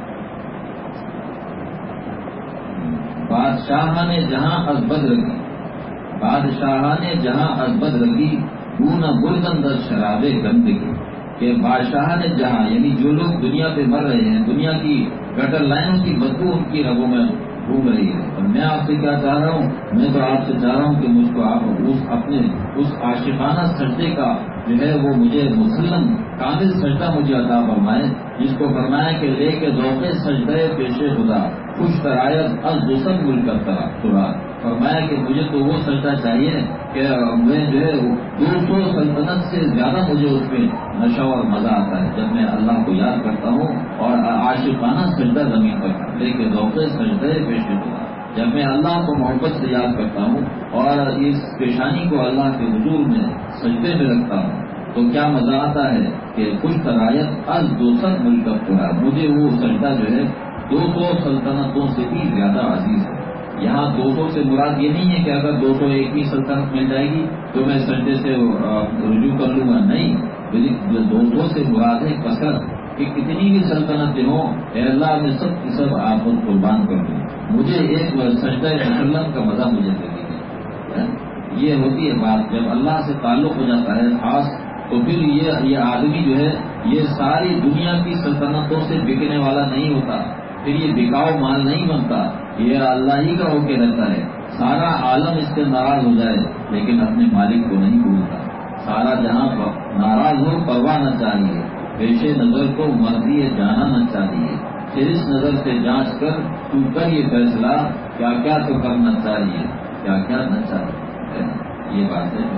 بادشاہ نے جہاں ازبد رکھی, بادشاہ نے جہاں ازبد رکھی دونہ گلدندر شراب گندگی. کہ بادشاہ نے جہاں یعنی جو لوگ دنیا پہ مر رہے ہیں, دنیا کی گٹر لائنوں کی بدبو ان کی رگوں میں گھوم رہی ہے. اور میں آپ سے کیا چاہ رہا ہوں, میں تو آپ سے چاہ رہا ہوں کہ مجھ کو آپ اس اپنے اس عاشقانہ سجدے کا جو ہے وہ مجھے مسلم کامل سجدہ مجھے عطا فرمائے, جس کو فرمایا کہ لے کے ذوق سجدے پیش خدا خوش ترایت از دوسر مل کر ترا. فرمایا کہ مجھے تو وہ سجدہ چاہیے کہ میں جو ہے دو سو سلطنت سے زیادہ مجھے اس میں نشہ اور مزہ آتا ہے جب میں اللہ کو یاد کرتا ہوں اور عاشقانہ سجدہ زمین پر لے کے ذوق سجدے پیش خدا. جب میں اللہ کو محبت سے یاد کرتا ہوں اور اس پیشانی کو اللہ کے حضور میں سجدے میں رکھتا ہوں تو کیا مزہ آتا ہے کہ خوش ترایت از دوسر ملک پورا. مجھے وہ سجدہ جو ہے دو سو سلطنتوں سے بھی زیادہ عزیز ہے. یہاں دو سو سے مراد یہ نہیں ہے کہ اگر دو سو ایک ہی سلطنت مل جائے گی تو میں سجدے سے رجوع کر لوں گا, نہیں. دو سو سے مراد ہے کثرت کہ کتنی بھی سلطنتیں ہوں, اے اللہ میں سب کی سب آپ کو قربان کر دوں, مجھے ایک سجدہ مسلم کا مزہ مجھے دے دیجیے. یہ ہوتی ہے بات. جب اللہ سے تعلق ہو جاتا ہے خاص تو پھر یہ یہ آدمی جو ہے یہ ساری دنیا کی سلطنتوں سے بکنے والا نہیں ہوتا, پھر یہ بکاؤ مال نہیں بنتا, یہ اللہ ہی کا ہو کے رہتا ہے. سارا عالم اس سے ناراض ہو جائے لیکن اپنے مالک کو نہیں بھولتا. سارا جہاں ناراض ہو پرواہ نہ چاہیے, پیش نظر کو مرضی جانا نہ چاہیے. پھر اس نظر سے جانچ کر تو کر یہ فیصلہ کیا کیا تو کرنا چاہیے کیا کیا نہ چاہیے. یہ بات ہے.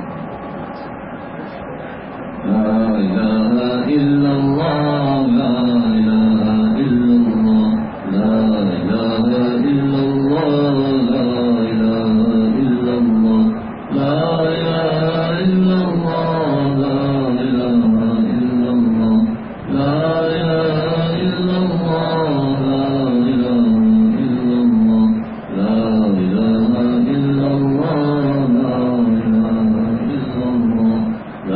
لا الہ الا اللہ لا الہ الا اللہ لا الہ الا اللہ لا الہ الا اللہ لا الہ الا اللہ لا الہ الا اللہ لا الہ الا اللہ لا الہ الا اللہ لا الہ الا اللہ لا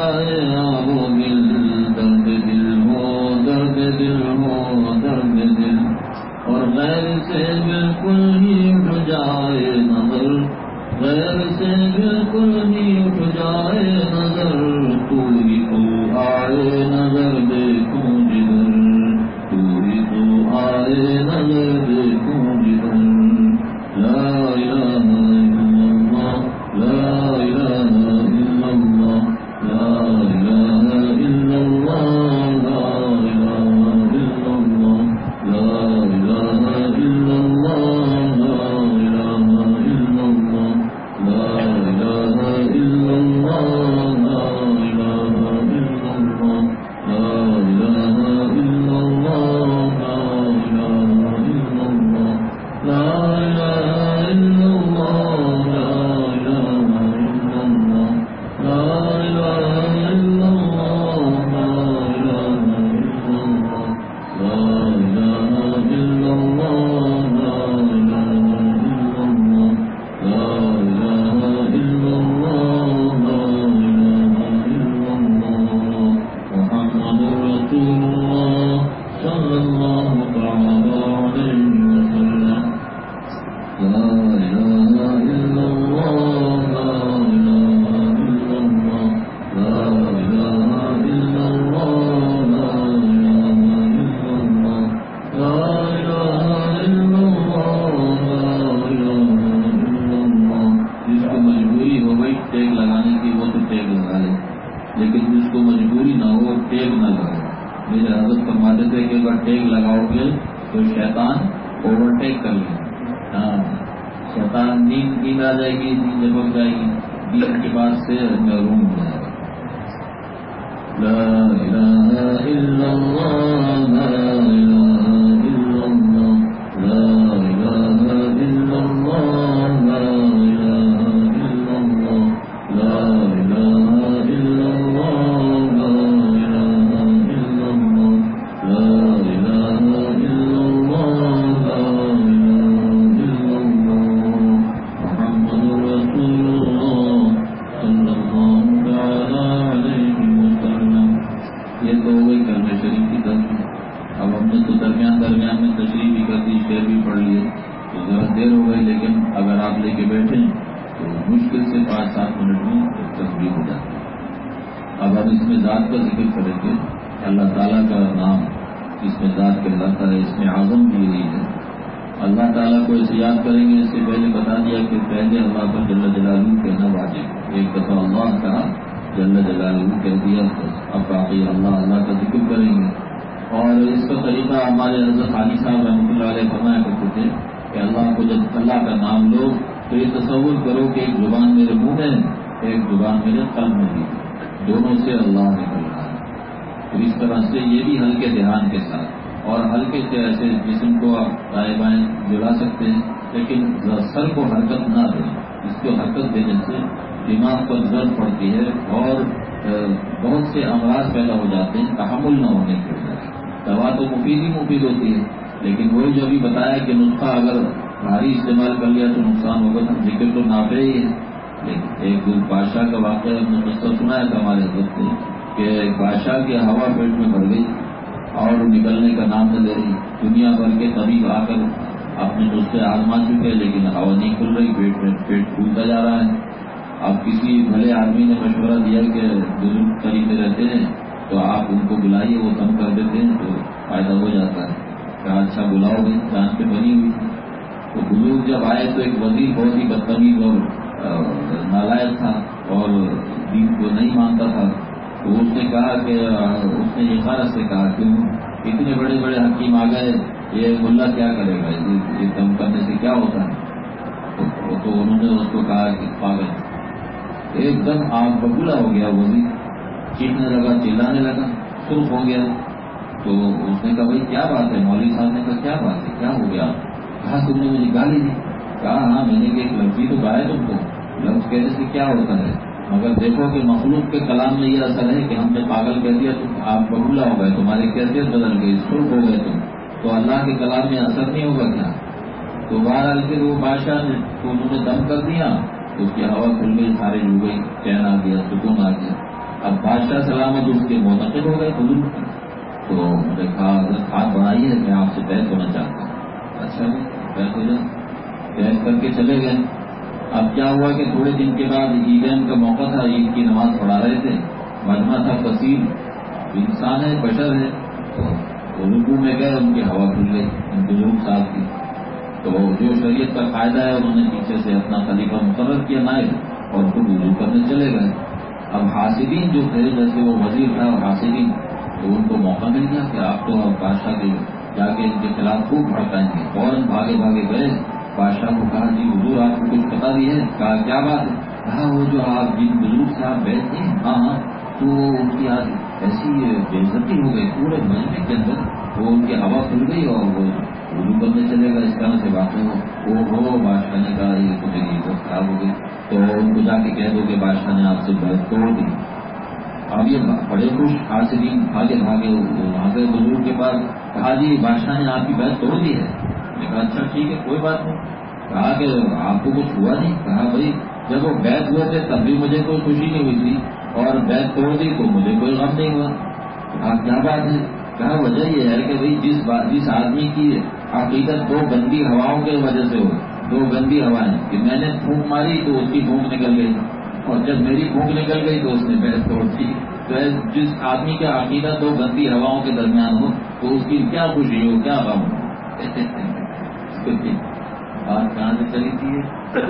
جائے آب و گل، درد دل ہو درد دل ہو درد دل، اور غیر سے بالکل ہی اٹھ جائے نظر، غیر سے بالکل ہی اٹھ جائے نظر، تو ہی تو آئے نظر دیکھوں جدھر، تو ہی تو آئے نظر دیکھوں جدھر، لا الہ الا اللہ، لا الہ الا اللہ، لا الہ الا اللہ، لا الہ الا اللہ، لا الہ الا اللہ، لا الہ الا اللہ، لا الہ الا اللہ، لا الہ الا اللہ، لا الہ الا اللہ، لا الہ الا اللہ، لا الہ الا اللہ، لا الہ الا اللہ، لا الہ الا اللہ، لا الہ الا اللہ، لا الہ الا اللہ، لا الہ الا اللہ، لا الہ الا اللہ، محمد رسول اللہ صلی اللہ تعالی علیہ وسلم، لا الہ الا اللہ، لا الہ الا اللہ، لا الہ الا اللہ، لا الہ الا اللہ، لا الہ الا اللہ، لا الہ الا اللہ۔ جس کو مجبوری ہو گئی ٹیگ لگانے کی وہ تو ٹیگ لگا لے، لیکن جس کو مجبوری نہ ہو ٹیگ نہ لگائے۔ میرے حضرت فرماتے تھے کہ اگر ٹیگ لگاؤ گے تو شیطان اوورٹیک کر لے گا۔ ہاں، شیطان نیند نیند آ جائے گی، نیند جھپک جائے گی، دین کے بعد سے محروم ہو جائے گا۔ لا الہ الا اللہ، لا الہ الا اللہ، لا الہ الا اللہ، لا الہ الا اللہ، لا الہ الا اللہ، لا الہ الا اللہ، لا الہ الا اللہ، لا الہ الا اللہ، محمد رسول اللہ صلی اللہ تعالی علیہ وسلم۔ یہ تو ہو گئی کلمہ شریف کی ترجمہ۔ اب ہم نے تو درمیان درمیان میں تشریح بھی کر دی، شعر بھی پڑھ لیے، تو ذرا دیر ہو گئی، لیکن اگر آپ لے کے بیٹھیں تو مشکل سے پانچ سات منٹ میں تشریح ہو جاتی ہے۔ اب ہم اس میں ذات کا ذکر کریں گے۔ اللہ تعالیٰ کا نام اس میں ذات کہلاتا ہے، اس میں اعظم بھی یہی ہے۔ اللہ تعالیٰ کو اسے یاد کریں گے، اس سے پہلے بتا دیا کہ پہلے اللہ کو جل جلالہ کہنا واجب ہے۔ ایک دفعہ اللہ کہا، جل جلالہ کہہ دیا، اب باقی اللہ اللہ کا ذکر کریں گے۔ اور اس کا طریقہ ہمارے حضرت خانی صاحب رحمۃ اللہ علیہ فرمایا کرتے تھے کہ اللہ کو جب اللہ کا نام لو تو یہ تصور کرو کہ ایک زبان میرے منہ میں ہے، ایک زبان میرے قلب میں بھی، دونوں سے اللہ نکل رہا ہے۔ تو اس طرح سے یہ بھی ہلکے دھیان کے ساتھ اور ہلکے سے ایسے جسم کو آپ دائیں بائیں جلا سکتے ہیں، لیکن سر کو حرکت نہ دیں۔ اس کو حرکت دینے سے دماغ پر زر پڑتی ہے اور بہت سے امراض پیدا ہو جاتے ہیں تحمل نہ ہونے کی وجہ سے۔ دوا تو مفید ہی مفید ہوتی ہے، لیکن وہی جو ابھی بتایا کہ نسخہ اگر بھاری استعمال کر لیا تو نقصان ہوگا، تو ذکر تو نافع ہی ہے۔ لیکن ایک بادشاہ کا واقعہ ہم نے قصہ سنایا تھا ہمارے حضرت نے کہ ایک بادشاہ کی ہوا پیٹ میں بھر گئی اور نکلنے کا نام نہ لے رہی۔ دنیا بھر کے طبیب آ کر اپنے نسخے آزما چکے، لیکن ہوا نہیں کھل رہی، پیٹ میں پیٹ پھولتا جا رہا ہے۔ اب کسی بھلے آدمی نے مشورہ دیا کہ بزرگ طریقے رہتے ہیں تو آپ ان کو بلائیے، وہ کم کر دیتے ہیں تو فائدہ ہو جاتا ہے۔ کہا اچھا بلاؤ گے، جان پہ بنی ہوئی تھی۔ تو بزرگ جب آئے تو ایک وزیر بہت ہی بدتمیز اور نالائق تھا اور دین کو نہیں مانتا تھا، تو اس نے کہا کہ اس نے یہ خارج سے کہا کہ اتنے بڑے بڑے حکیم آ گئے، یہ ملا کیا کرے گا، یہ کم کرنے سے کیا ہوتا ہے؟ تو انہوں نے اس کو کہا کہ پاگل۔ ایک دم آگ ببولا ہو گیا، وزیر چیخنے لگا، چلانے لگا، سرخ ہو گیا۔ تو اس نے کہا بھائی کیا بات ہے؟ مولوی صاحب نے کہا کیا بات ہے، کیا ہو گیا؟ کہا تم نے مجھے گالی دی۔ کہا ہاں میں نے کہ ایک لفظ تو کہا ہے تم کو، لفظ کہنے سے کیا ہوتا ہے؟ مگر دیکھو کہ مخلوق کے کلام میں یہ اثر ہے کہ ہم نے پاگل کہہ دیا، تم آپ ببولا ہو گئے، تمہاری کیفیت بدل گئی، سرخ ہو گئے تم، تو اللہ کے کلام میں اثر نہیں ہوگا کیا؟ تو بہرحال پھر وہ بادشاہ نے تو انہوں نے دم کر دیا، اس کی ہوا کھل گئی، سارے ڈوب گئی، چین آ گیا، سکون آ گیا۔ اب بادشاہ سلامت اس کے معتقد ہو گئے حضور کا. تو مجھے کہا حضرت ہاتھ بڑھائیے میں آپ سے بیعت ہونا چاہتا ہوں. اچھا بیعت ہو جائے, بیعت کر کے چلے گئے. اب کیا ہوا کہ تھوڑے دن کے بعد عیدین کا موقع تھا, عید کی نماز پڑھا رہے تھے, مجمع تھا کثیر, انسان ہے بشر ہے, تو رکوع میں گئے, ان کی ہوا کھل گئی ان بزرگ صاحب کی. تو جو شریعت کا قاعدہ ہے انہوں نے پیچھے سے اپنا خلیفہ مقرر کیا نائب اور خود وضو کرنے چلے گئے. اب حاسدین جو تھے, جیسے وہ وزیر تھا اور حاسدین, تو ان کو موقع مل گیا کہ آپ تو بادشاہ کے جا کے ان کے خلاف خوب بھڑکائیں گے. فوراً بھاگے بھاگے گئے, بادشاہ کو کہا جی حضور آپ کو کچھ پتا بھی ہے؟ کہا کیا بات ہے؟ کہا وہ جو آپ جن بزرگ سے آپ بیٹھ تھے, ہاں ہاں, تو ان کی آج ایسی بے عزتی ہو گئی پورے مجمع کے اندر, وہ ان کی ہوا کھل گئی اور وہ وضو کرنے چلے گا, اس طرح سے واقع ہو. وہ ہو بادشاہ نے کہا یہ تو میری عزت خراب ہو گئی, تو ان کو جا کے کہہ دو کہ بادشاہ نے آپ سے بیعت توڑ دی. اب یہ بڑے خوش حاسدین بھاگے بھاگے وہاں گئے بزرگ کے پاس, کہا جی بادشاہ نے آپ کی بیعت توڑ دی ہے. میں نے کہا اچھا ٹھیک ہے کوئی بات نہیں. کہا کہ آپ کو کچھ ہوا نہیں؟ کہا بھائی جب وہ بیعت ہوئے تھے تب بھی مجھے کوئی خوشی نہیں ہوئی تھی, اور بیعت توڑ دی تو مجھے کوئی غم نہیں ہوا. کہا کیا بات ہے؟ کہا وجہ یہ ہے کہ بھائی جس بات جس آدمی کی عقیدت دو گندی ہواؤں کی وجہ سے ہو, دو گندی ہوائیں کہ میں نے پھونک ماری تو اس کی پھونک نکل گئی, اور جب میری پھونک نکل گئی تو اس نے بیعت توڑ دی. تو جس آدمی کا عقیدت دو گندی ہواؤں کے درمیان ہو تو اس کی کیا خوشی ہو, کیا غم ہو. بات کہاں سے چلی تھی؟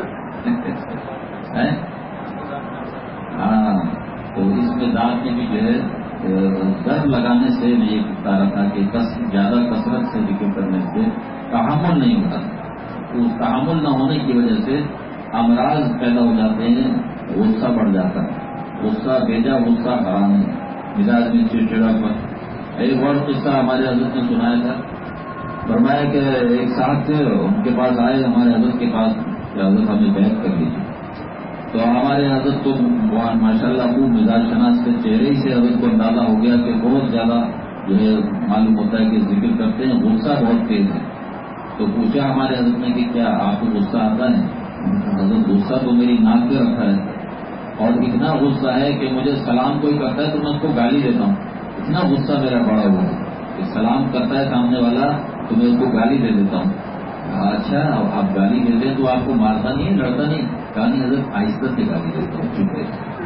ہاں, تو اس میں ذات نے بھی جو ہے ضرب لگانے سے میں یہ بتا رہا تھا کہ زیادہ کثرت سے ذکر کرنے سے تحمل نہیں ہوتا. اس تحمل نہ ہونے کی وجہ سے امراض پیدا ہو جاتے ہیں, غصہ بڑھ جاتا ہے. غصہ بھیجا غصہ حرام ہے, مزاج میں چڑچڑا پر. ایک اور قصہ ہمارے حضرت نے سنایا تھا, فرمایا کہ ایک صاحب تھے, ان کے پاس آئے ہمارے حضرت کے پاس کہ حضرت ہمیں بیعت کر لیجیے. تو ہمارے حضرت تو ماشاء اللہ خوب مزاج شناس کے چہرے سے حضرت کو اندازہ ہو گیا کہ بہت زیادہ جو ہے معلوم ہوتا ہے کہ ذکر کرتے ہیں, غصہ بہت تیز ہے. تو پوچھا ہمارے حضرت نے کہ کیا آپ کو غصہ آتا ہے؟ حضرت غصہ تو میری ناک پہ رکھا ہے, اور اتنا غصہ ہے کہ مجھے سلام کوئی کرتا ہے تو میں اس کو گالی دیتا ہوں. اتنا غصہ میرا بڑا ہوا ہے کہ سلام کرتا ہے سامنے والا تو میں اس کو گالی دے دیتا ہوں. اچھا آپ گالی دیتے ہیں تو آپ کو مارتا نہیں, لڑتا نہیں؟ کہا نہیں حضرت آہستہ سے گالی دیتا ہوں, چپ ہے.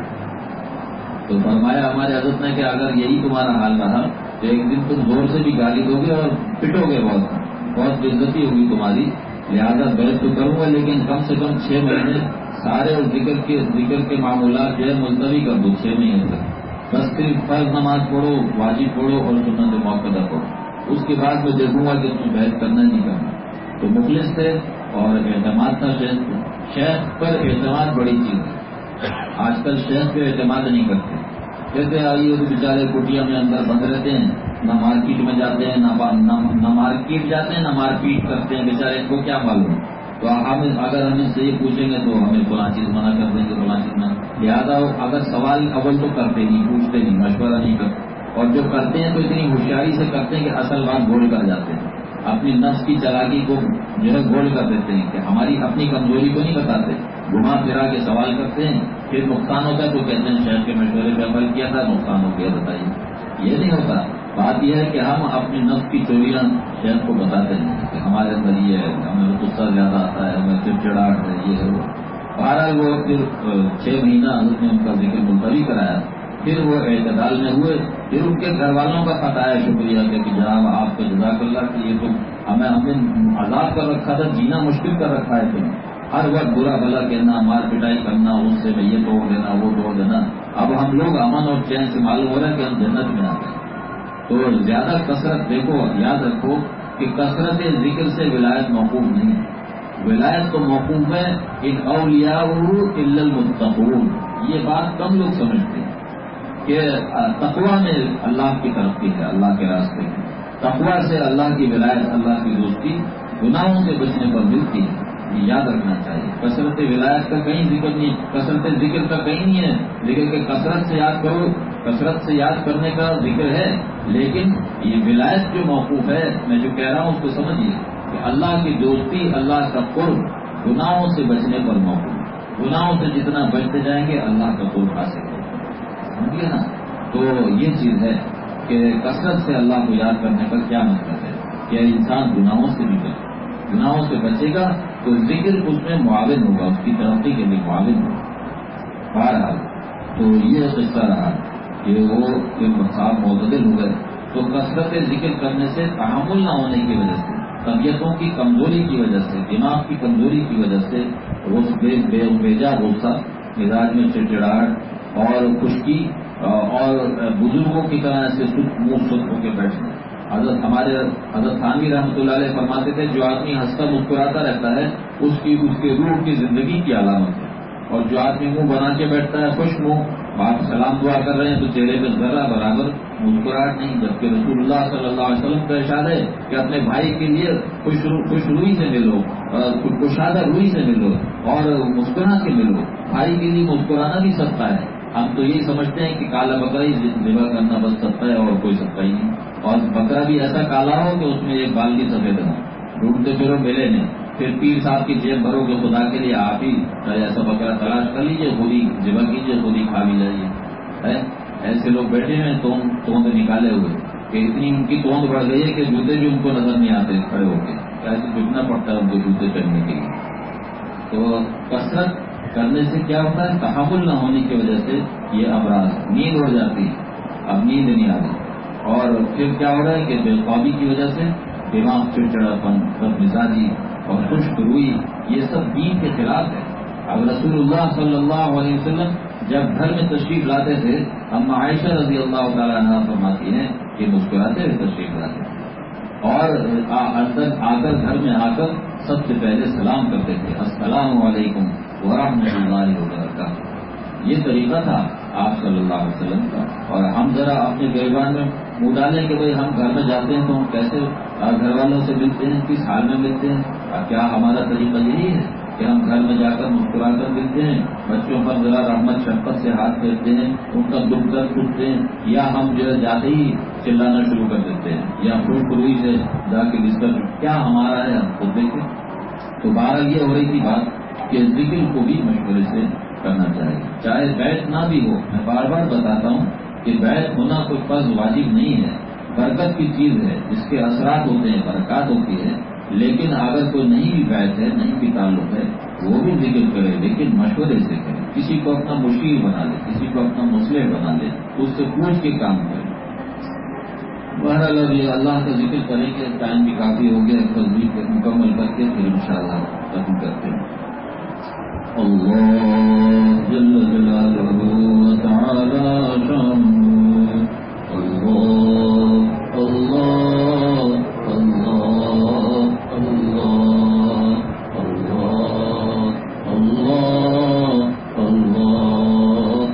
تو فرمایا ہمارے حضرت نے کہ اگر یہی تمہارا حال رہا تو ایک دن تم زور سے بھی گالی دو گے اور پٹو گے, بہت بہت بے عزتی ہوگی تمہاری. لہٰذا بیعت تو کروں گا لیکن کم سے کم چھ مہینے سارے ذکر کے ذکر کے معمولات جو ہے ملتوی کر دو, چھ مہینے تک. بس صرف فرض نماز پڑھو, واجب پڑھو اور سنت موقع پڑھو. اس کے بعد میں دیکھوں گا کہ تم بیعت کرنا نہیں کرنا. تو مخلص تھے اور اعتماد تھا شیخ کو. شیخ پر اعتماد بڑی چیز ہے. آج کل شیخ پہ اعتماد نہیں کرتے, کہتے آئیے تو بیچارے کٹیا میں اندر بند رہتے ہیں, نہ مارکیٹ میں جاتے ہیں, نہ مارکیٹ جاتے ہیں, نہ مار پیٹ کرتے ہیں, بیچارے ان کو کیا معلوم. تو ہم اگر ہم اس سے یہ پوچھیں گے تو ہمیں فلاں چیز منع کر دیں گے, فلاں چیز منع. لہٰذا اگر سوال اول تو کرتے نہیں, پوچھتے نہیں, مشورہ نہیں کرتے, اور جو کرتے ہیں تو اتنی ہوشیاری سے کرتے ہیں کہ اصل بات گول کر جاتے ہیں. اپنی نفس کی چلاکی کو جو ہے گول کر دیتے ہیں کہ ہماری اپنی کمزوری کو نہیں بتاتے, گھما پھرا کے سوال کرتے ہیں. پھر نقصان ہوتا ہے تو کہتے ہیں شیخ کے مشورے پہ عمل کیا تھا, نقصان ہو گیا, بتائیے. یہ نہیں ہوتا. بات یہ ہے کہ ہم اپنی نفس کی چوریاں شیخ کو بتاتے ہیں کہ ہمارے اندر یہ ہے, ہمیں غصہ زیادہ آتا ہے, ہمیں چڑچڑاہٹ ہے, یہ ہے وہ. بہرحال وہ پھر چھ مہینہ حضرت نے ان کا ذکر ملتوی کرایا. پھر وہ اعتدال میں ہوئے. پھر ان کے گھر والوں کا بتایا شکریہ کہ جناب آپ کا جزاک اللہ کہ یہ تو ہمیں ہم نے عذاب کر رکھا تھا, جینا مشکل کر رکھا ہے تم. ہر وقت برا بھلا کہنا, مار پٹائی کرنا, اس سے میں یہ توڑ دینا, وہ توڑ دینا. اب ہم لوگ امن اور چین سے معلوم ہو رہا ہے کہ ہم جنت میں آ گئے. تو زیادہ کثرت, دیکھو یاد رکھو کہ کثرت ذکر سے ولایت موقوف نہیں ہے. ولایت تو موقوف ہے ان اولیاء الا المتقون. یہ بات کم لوگ سمجھتے ہیں کہ تقویٰ میں اللہ کی ترقی ہے, اللہ کے راستے میں. تقویٰ سے اللہ کی ولایت, اللہ کی دوستی گناہوں سے بچنے پر ملتی ہے. یہ یاد رکھنا چاہیے. کثرت ولایت کا کہیں ذکر نہیں, کثرت ذکر کا کہیں نہیں ہے. ذکر کے کثرت سے یاد کرو, کثرت سے یاد کرنے کا ذکر ہے, لیکن یہ ولایت جو موقوف ہے, میں جو کہہ رہا ہوں اس کو سمجھیے کہ اللہ کی دوستی, اللہ کا قرب گناہوں سے بچنے پر موقوف. گناہوں سے جتنا بچتے جائیں گے اللہ کا قرب حاصل ہوگا. سمجھیے نا. تو یہ چیز ہے کہ کثرت سے اللہ کو یاد کرنے کا کیا مطلب ہے کہ انسان گناہوں سے بھی بچے, گناہوں سے بچے گا تو ذکر اس میں معاون ہوگا, اس کی ترقی کے لیے معاون ہوگا. بہرحال تو یہ قصہ رہا کہ وہ صاحب معتدل ہو گئے تو کثرت ذکر کرنے سے تحمل نہ ہونے کی وجہ سے, طبیعتوں کی کمزوری کی وجہ سے, دماغ کی کمزوری کی وجہ سے روز بے بیجا غصہ, مزاج میں چڑچڑاہٹ اور خشکی اور بزرگوں کی طرح سے منہ سست ہو کے بیٹھنا. حضرت ہمارے حضرت تھانوی رحمۃ اللہ علیہ فرماتے تھے جو آدمی ہنستا مسکراتا رہتا ہے اس کی اس کے روح کی زندگی کی علامت ہے, اور جو آدمی منہ بنا کے بیٹھتا ہے خوش منہ, آپ سلام دعا کر رہے ہیں تو چہرے پہ ذرا برابر مسکراہٹ نہیں. جبکہ رسول اللہ صلی اللہ علیہ وسلم کا ارشاد ہے کہ اپنے بھائی کے لیے خوش خوش روئی سے ملو, کشادہ روئی سے ملو اور مسکرا کے ملو. بھائی کے لیے مسکرانا بھی سستا ہے. ہم تو یہی سمجھتے ہیں کہ کالا بکرا ہی ذبح کرنا بس سستا ہے اور کوئی سستا ہی نہیں, اور بکرا بھی ایسا کالا ہو کہ اس میں ایک بال بھی سفید ہو. ڈھونڈتے پھرو ملے نہیں, پھر پیر صاحب کی جیب بھرو کہ خدا کے لیے آپ ہی ایسا بکرا تلاش کر لیجیے, خود ہی ذبح کیجیے, خود ہی کھا بھی جائیے. ایسے لوگ بیٹھے ہیں توند توند نکالے ہوئے کہ اتنی ان کی توند بڑھ گئی ہے کہ جوتے بھی ان کو نظر نہیں آتے کھڑے ہو کے, ایسے جھکنا پڑتا ہے ان کو جوتے پہننے کے لیے. تو کثرت کرنے سے کیا ہوتا ہے, تحمل نہ ہونے کی وجہ سے یہ امراض, نیند اڑ جاتی ہے, اب نیند نہیں آتی, اور پھر کیا ہو رہا ہے کہ بے خوابی کی وجہ سے دماغ چڑچڑاپن, بد مزاجی اور خشک روئی, یہ سب دین کے خلاف ہے. اب رسول اللہ صلی اللہ علیہ وسلم جب گھر میں تشریف لاتے تھے, ہم عائشہ رضی اللہ تعالیٰ عنہا فرماتی ہیں کہ مسکراتے ہوئے تشریف لاتے تھے, اور اندر آ کر گھر میں آ کر سب سے پہلے سلام کرتے تھے, السلام علیکم ورحمۃ اللہ وبرکاتہ. یہ طریقہ تھا آپ صلی اللہ علیہ وسلم کا. اور ہم ذرا اپنے گریبان میں منہ ڈالیں کہ بھئی ہم گھر میں جاتے ہیں تو ہم کیسے گھر والوں سے ملتے ہیں, کس حال میں ملتے ہیں. کیا ہمارا طریقہ یہی ہے کہ ہم گھر میں جا کر مسکرا کر ملتے ہیں, بچوں پر ذرا رحمت شفقت سے ہاتھ پھیرتے ہیں, ان کا دکھ درد پوچھتے ہیں, یا ہم جو ہے جاتے ہی چلانا شروع کر دیتے ہیں, یا خوش روئی سے جا کے جس کا کیا ہمارا ہے ہم خود دیکھیں. تو بہرحال یہ ہو رہی تھی بات کہ ذکر کو بھی مشورے سے کرنا چاہیے, چاہے بیت نہ بھی ہو. میں بار بار بتاتا ہوں کہ بیت ہونا کوئی فرض واجب نہیں ہے, برکت کی چیز ہے, اس کے اثرات ہوتے ہیں, برکات ہوتی ہے. لیکن اگر کوئی نہیں بھی بیت ہے, نہیں بھی تعلق ہے, وہ بھی ذکر کرے, لیکن مشورے سے کرے. کسی کو اپنا مشیر بنا لے, کسی کو اپنا مصلح بنا لے, اس سے پوچھ کے کام کرے. بہرحال اب یہ اللہ کا ذکر کریں گے, ٹائم بھی کافی ہو گیا, تصویر مکمل کر کے پھر انشاءاللہ ختم کرتے ہیں. اللہ جل جلالہ و تعالی شانہ, اللہ اللہ اللہ اللہ اللہ اللہ اللہ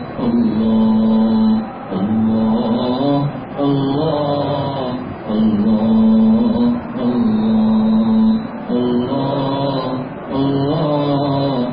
اللہ اللہ اللہ اللہ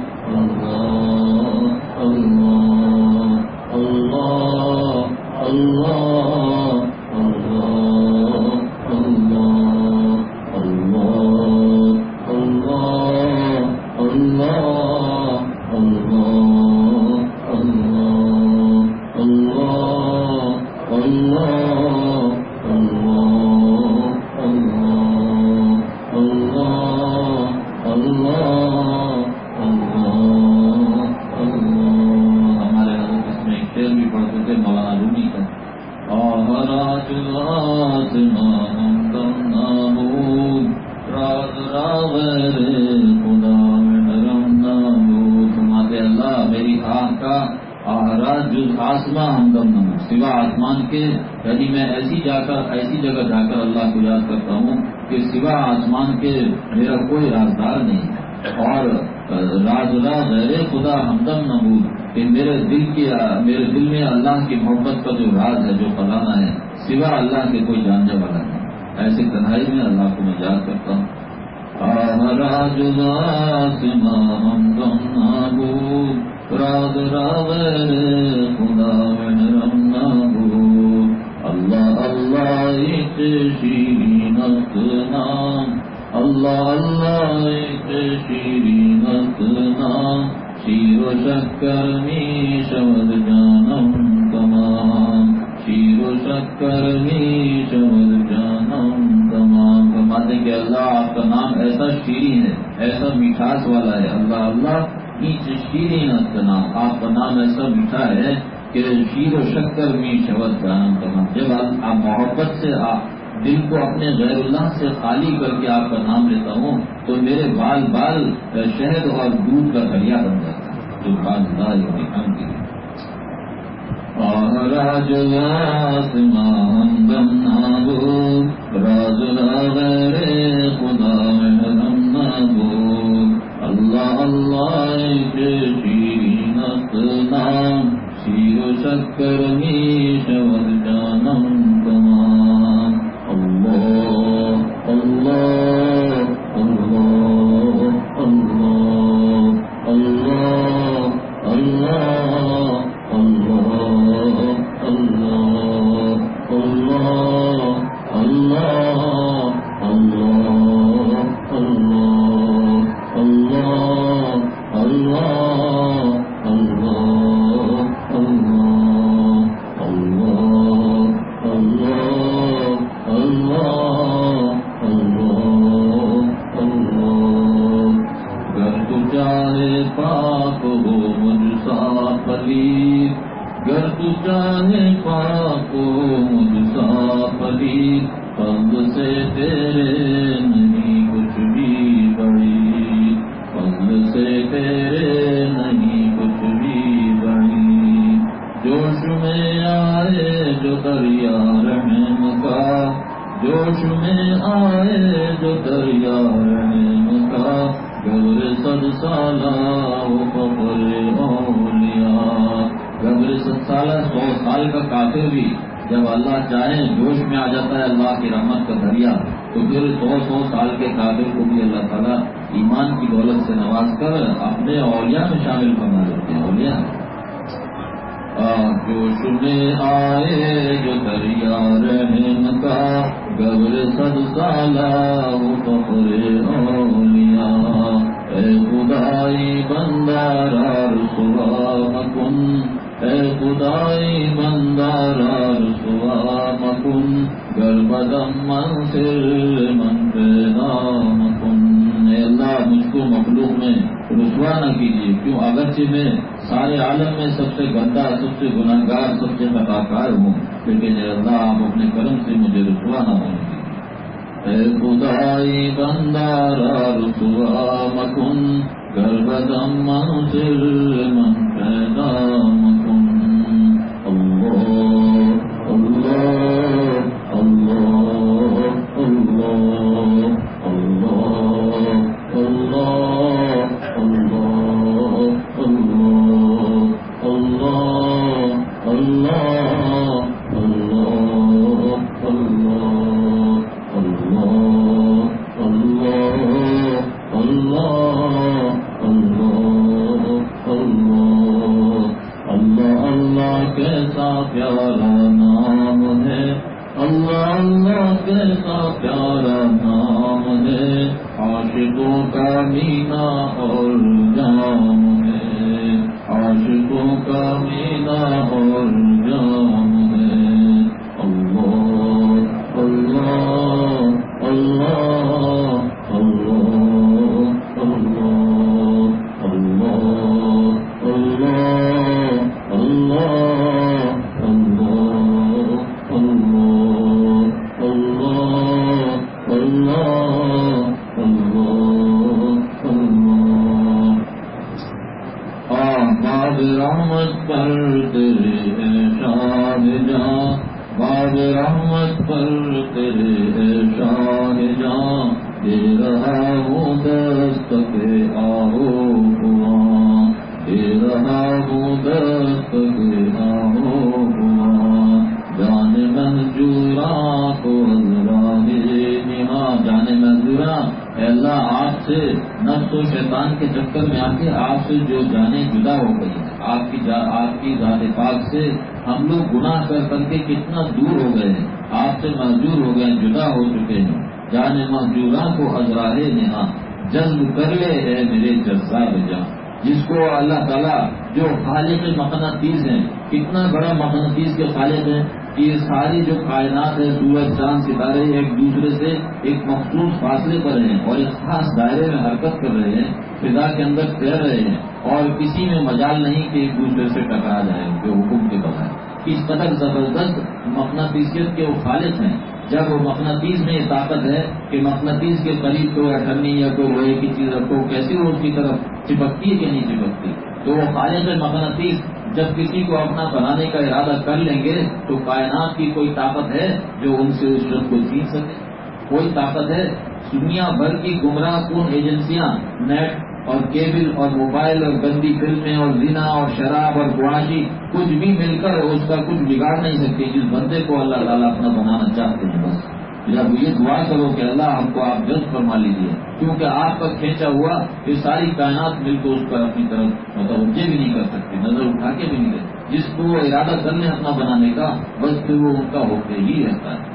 سوا آسمان کے, یعنی میں ایسی جا کر ایسی جگہ جا کر اللہ کو یاد کرتا ہوں کہ سوا آسمان کے میرا کوئی رازدار نہیں ہے, اور راز راز غیر خدا ہمدم نبود, کہ میرے دل کی میرے دل میں اللہ کی محبت کا جو راز ہے, جو خزانہ ہے, سوا اللہ کے کوئی جاننے والا نہیں. ایسے تنہائی میں اللہ کو میں یاد کرتا ہوں. راز راز ہمدم نبود, راز راز غیر خدا اللہ اللہ ایک شیرین نام, اللہ اللہ ایک شیرین نام, شیر و شکر می شود جانم کما شکر می شود جانم تمام. فرماتے ہیں کہ اللہ آپ کا نام ایسا شیرین ہے، ایسا مٹھاس والا ہے. اللہ اللہ نیچ شیرین است کا نام، آپ کا نام ایسا میٹھا ہے کہ شیر و شکر می شود جانم تمام. جب آپ محبت سے آپ دل کو اپنے غیر اللہ سے خالی کر کے آپ کا نام لیتا ہوں تو میرے بال بال شہد اور دودھ کا دریا بن جاتا ہے. جو بال بال ہم کی راج ہمدم نابو راج غیر خدا محرم نابو. اللہ اللہ کے شیرین نام شیر و شکر می شود جانم تمام. اللہ اللہ اللہ اللہ اللہ اللہ اللہ اللہ اللہ اللہ اللہ اللہ اللہ اللہ گر تو چاہے پاک ہو مجھ سا پلید فضل سے تیرے نہیں کچھ بھی بڑی فضل سے تیرے نہیں کچھ بھی بڑی. جوش میں آئے جو دریا رحم کا جوش میں آئے جو دریا رحم کا گبر صد سالہ فخر اولیاء. گبر صد سالہ سو سال کا کافر بھی جب اللہ چاہے جوش میں آ جاتا ہے اللہ کی رحمت کا دریا تو پھر سو سو سال کے کافر کو بھی اللہ تعالیٰ ایمان کی دولت سے نواز کر اپنے اولیاء میں شامل فرما لیتے ہیں. اولیاء جوش میں آئے جو دریا رحم کا گبر صد سالہ فخر اولیاء. اے خدائی بندہ رسوا مکن اے خدائی بندہ رسوا مکن گر بدم منصر من پیدا مکن. اے اللہ مجھ کو مخلوق میں رسوا نہ کیجیے، کیوں اگرچہ میں سارے عالم میں سب سے گندا سب سے گناہ گار سب سے خطا کار ہوں، لیکن اے اللہ آپ اپنے کرم سے مجھے رسوا نہ ہونے دیجیے. اے خدائی بندہ رسوا مکن گر بدم منصر من پیدا مکن. اللہ اللہ اللہ اللہ اللہ اللہ اللہ اللہ اللہ اللہ کیسا پیارا نام ہے اللہ اللہ کیسا پیارا نام ہے عاشقوں کا مینا اور جام ہے عاشقوں کا مینا اور جام ہے. اللہ اللہ اللہ اللہ اللہ اللہ رحمت پر تیرے شاہ جاں باب رحمت پر تیرے شاہ جاں دے رہا ہوں دست کے آہو ہوا دے رہا ہوں دست کے آہو ہوا. جان منظورا کو راہ نہا جان منظورا اے اللہ آپ سے نفس و شیطان کے چکر میں آ کے آپ سے جو جانیں جدا ہو گئی ہیں آپ کی جا آپ کی ذات پاک سے ہم لوگ گناہ کر کر کے کتنا دور ہو گئے ہیں آپ سے محجور ہو گئے جدا ہو چکے ہیں. جان محجورہ کو ازراہ نہا جذب کر لے اے میرے جذاب جاں. جس کو اللہ تعالیٰ جو خالق مقناطیس ہیں کتنا بڑا مقناطیس کے خالق ہیں کہ یہ ساری جو کائنات ہے، سورج چاند ستارے ایک دوسرے سے ایک مخصوص فاصلے پر ہیں اور ایک خاص دائرے میں حرکت کر رہے ہیں، فضا کے اندر تیر رہے ہیں، اور کسی میں مجال نہیں کہ ایک دوسرے سے ٹکرا جائے ان کے حکم کے بغیر. اس قدر زبردست مقناطیسیت کے وہ خالق ہیں. جب وہ مقناطیس میں یہ طاقت ہے کہ مقناطیس کے قریب کوئی اٹھنی یا کوئی لوہے کی چیز رکھو، کیسی وہ اس کی طرف چپکتی ہے کہ نہیں چپکتی. تو وہ خالق مقناطیس جب کسی کو اپنا بنانے کا ارادہ کر لیں گے تو کائنات کی کوئی طاقت ہے جو ان سے اس شخص کو چھین سکے؟ کوئی طاقت ہے؟ دنیا بھر کی گمراہ کن ایجنسیاں، نیٹ اور کیبل اور موبائل اور گندی فلمیں اور زنا اور شراب اور گواشی، کچھ بھی مل کر اس کا کچھ بگاڑ نہیں سکتی جس بندے کو اللہ تعالیٰ اپنا بنانا چاہتے ہیں. بس جب یہ دعا کرو کہ اللہ ہم کو آپ جذب فرما لیجیے، کیونکہ آپ کا کھینچا ہوا یہ ساری کائنات مل کو اس پر اپنی طرف متوجہ بھی نہیں کر سکتی، نظر اٹھا کے بھی نہیں کرتی. جس کو وہ ارادہ کر لیں اپنا بنانے کا، بس پھر وہ ان کا ہوتے ہی رہتا ہے.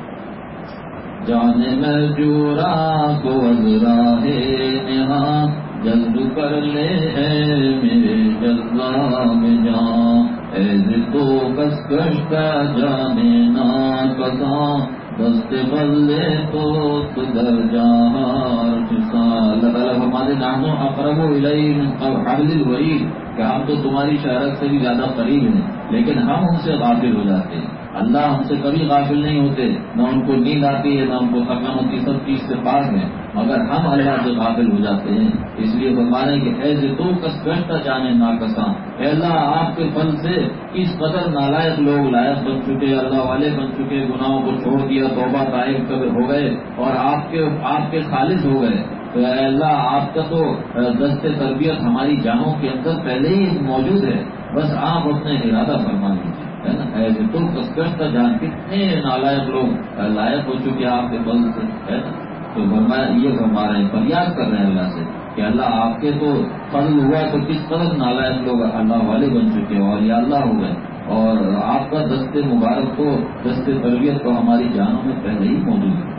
جانے میں جورا کو ازرا ہے نہاں جلد کر لے اے میرے جزا میں جان، ایسے تو کس کشتا جانے نا کساں دستے بدلے تو در جہاں چسا. اللہ تعالیٰ فرماتے نحنو اقرب الیہ من حبل الورید کہ ہم تو تمہاری شہرت سے بھی زیادہ قریب ہیں، لیکن ہم ان سے غافل ہو جاتے ہیں. اللہ ہم سے کبھی غافل نہیں ہوتے، نہ ان کو نیند آتی ہے نہ ان کو تھکان ہوتی، سب چیز سے پاک ہے، مگر ہم اللہ سے غافل ہو جاتے ہیں. اس لیے فرمانے کہ ایسے تو کس کشتا جانے نا کساں، اے اللہ آپ کے فضل سے اس قدر نالائق لوگ لائق بن چکے، اللہ والے بن چکے، گناہوں کو چھوڑ دیا، توبہ طائب کر ہو گئے اور آپ کے آپ کے خالص ہو گئے. تو اے اللہ آپ کا تو دست تربیت ہماری جانوں کے اندر پہلے ہی موجود ہے، بس آپ اپنے ارادہ فرما لیجیے، ہے نا. ایسے تو کسکشتا جان، کتنے نالائق لوگ لائق ہو چکے آپ کے فضل سے، ہے نا. تو فرمایا یہ فرما رہے ہیں، فریاد کر رہے ہیں اللہ سے کہ اللہ آپ کے تو فضل ہوا تو کس قدر نالائق لوگ اللہ والے بن چکے اور یا اللہ ہو گئے، اور آپ کا دست مبارک کو، دست تربیت کو ہماری جانوں میں پہلے ہی موجود ہے.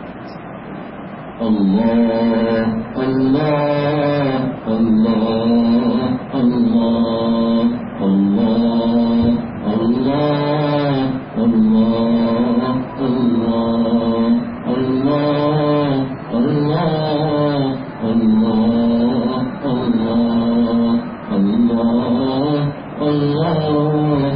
اللہ اللہ اللہ اللہ اللہ اللہ اللہ اللہ اللہ اللہ اللہ اللہ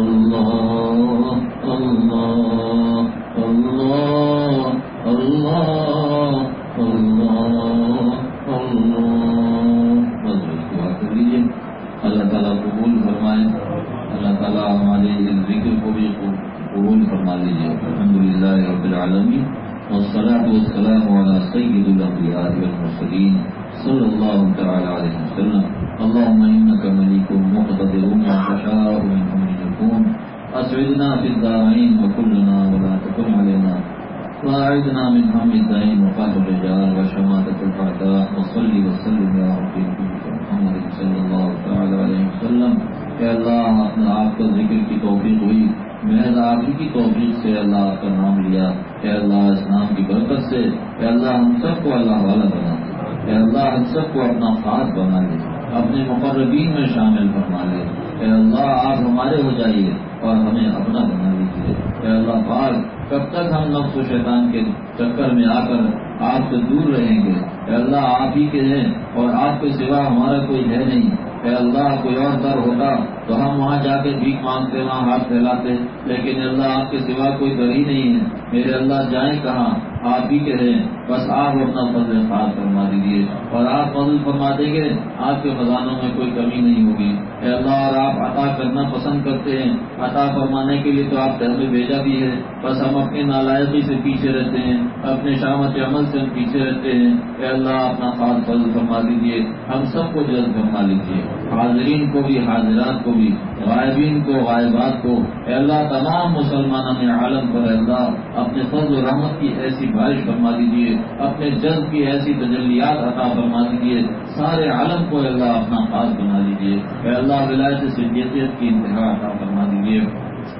اللہ تعالیٰ قبول فرمائے، اللہ تعالیٰ ہمارے اس ذکر کو بھی قبول فرما لیجیے. الحمدللہ رب العالمین والصلاة والسلام علی سید الانبیاء والمرسلین صلی اللہ تعالی علیہ وسلم. اللهم انك مليك مقتدر ما تشاء من امر يكون اسعدنا في الدارين وكلنا ولا تكن علينا واعذنا من هم الدين وقهر الرجال وشماتة الاعداء وصل وسلم يا ربي محمد صلی اللہ تعالی علیہ وسلم. کہ اللہ اپنے آپ کا ذکر کی توفیق ہوئی، محض آپ ہی کی توفیق سے اللہ آپ کا نام لیا. کہ اللہ اس نام کی برکت سے کہ اللہ ہم سب کو اللہ والا بنا دے، کہ اللہ ہم سب کو اپنا خاص بنا لے، اپنے مقربین میں شامل فرما لے. کہ اللہ آپ ہمارے ہو جائیے اور ہمیں اپنا بنا لیجیے. کہ اللہ پاک کب تک ہم نفس و شیطان کے چکر میں آ کر آپ سے دور رہیں گے؟ کہ اللہ آپ ہی کے ہیں اور آپ کے سوا ہمارا کوئی ہے نہیں. کہ اللہ کوئی اور در ہوتا تو ہم وہاں جا کے بھیک مانگتے، وہاں ہاتھ پھیلاتے، لیکن اللہ آپ کے سوا کوئی در ہی نہیں ہے. میرے اللہ جائیں کہاں؟ آپ ہی کے ہیں. بس آپ اپنا فضل خاص فرما دیجیے اور آپ فضل فرما دیں گے، آپ کے خزانوں میں کوئی کمی نہیں ہوگی. اے اللہ اور آپ عطا کرنا پسند کرتے ہیں، عطا فرمانے کے لیے تو آپ نے ہمیں بھیجا بھی ہے. بس ہم اپنی نالائقی سے پیچھے رہتے ہیں، اپنے شامت عمل سے ہم پیچھے رہتے ہیں. اے اللہ اپنا خاص فضل فرما دیجیے، ہم سب کو جلد فرما لیجیے، حاضرین کو بھی حاضرات کو بھی، غائبین کو غائبات کو. اے اللہ تمام مسلمانان عالم پر اے اللہ اپنے فضل و رحمت کی ایسی بارش فرما دیجیے، اپنے جلد کی ایسی تجلیات عطا فرما دیجیے. سارے عالم کو اے اللہ اپنا خاص بنا دیجیے. اے اللہ ولایت صدیقیت کی انتہا عطا فرما دیجیے.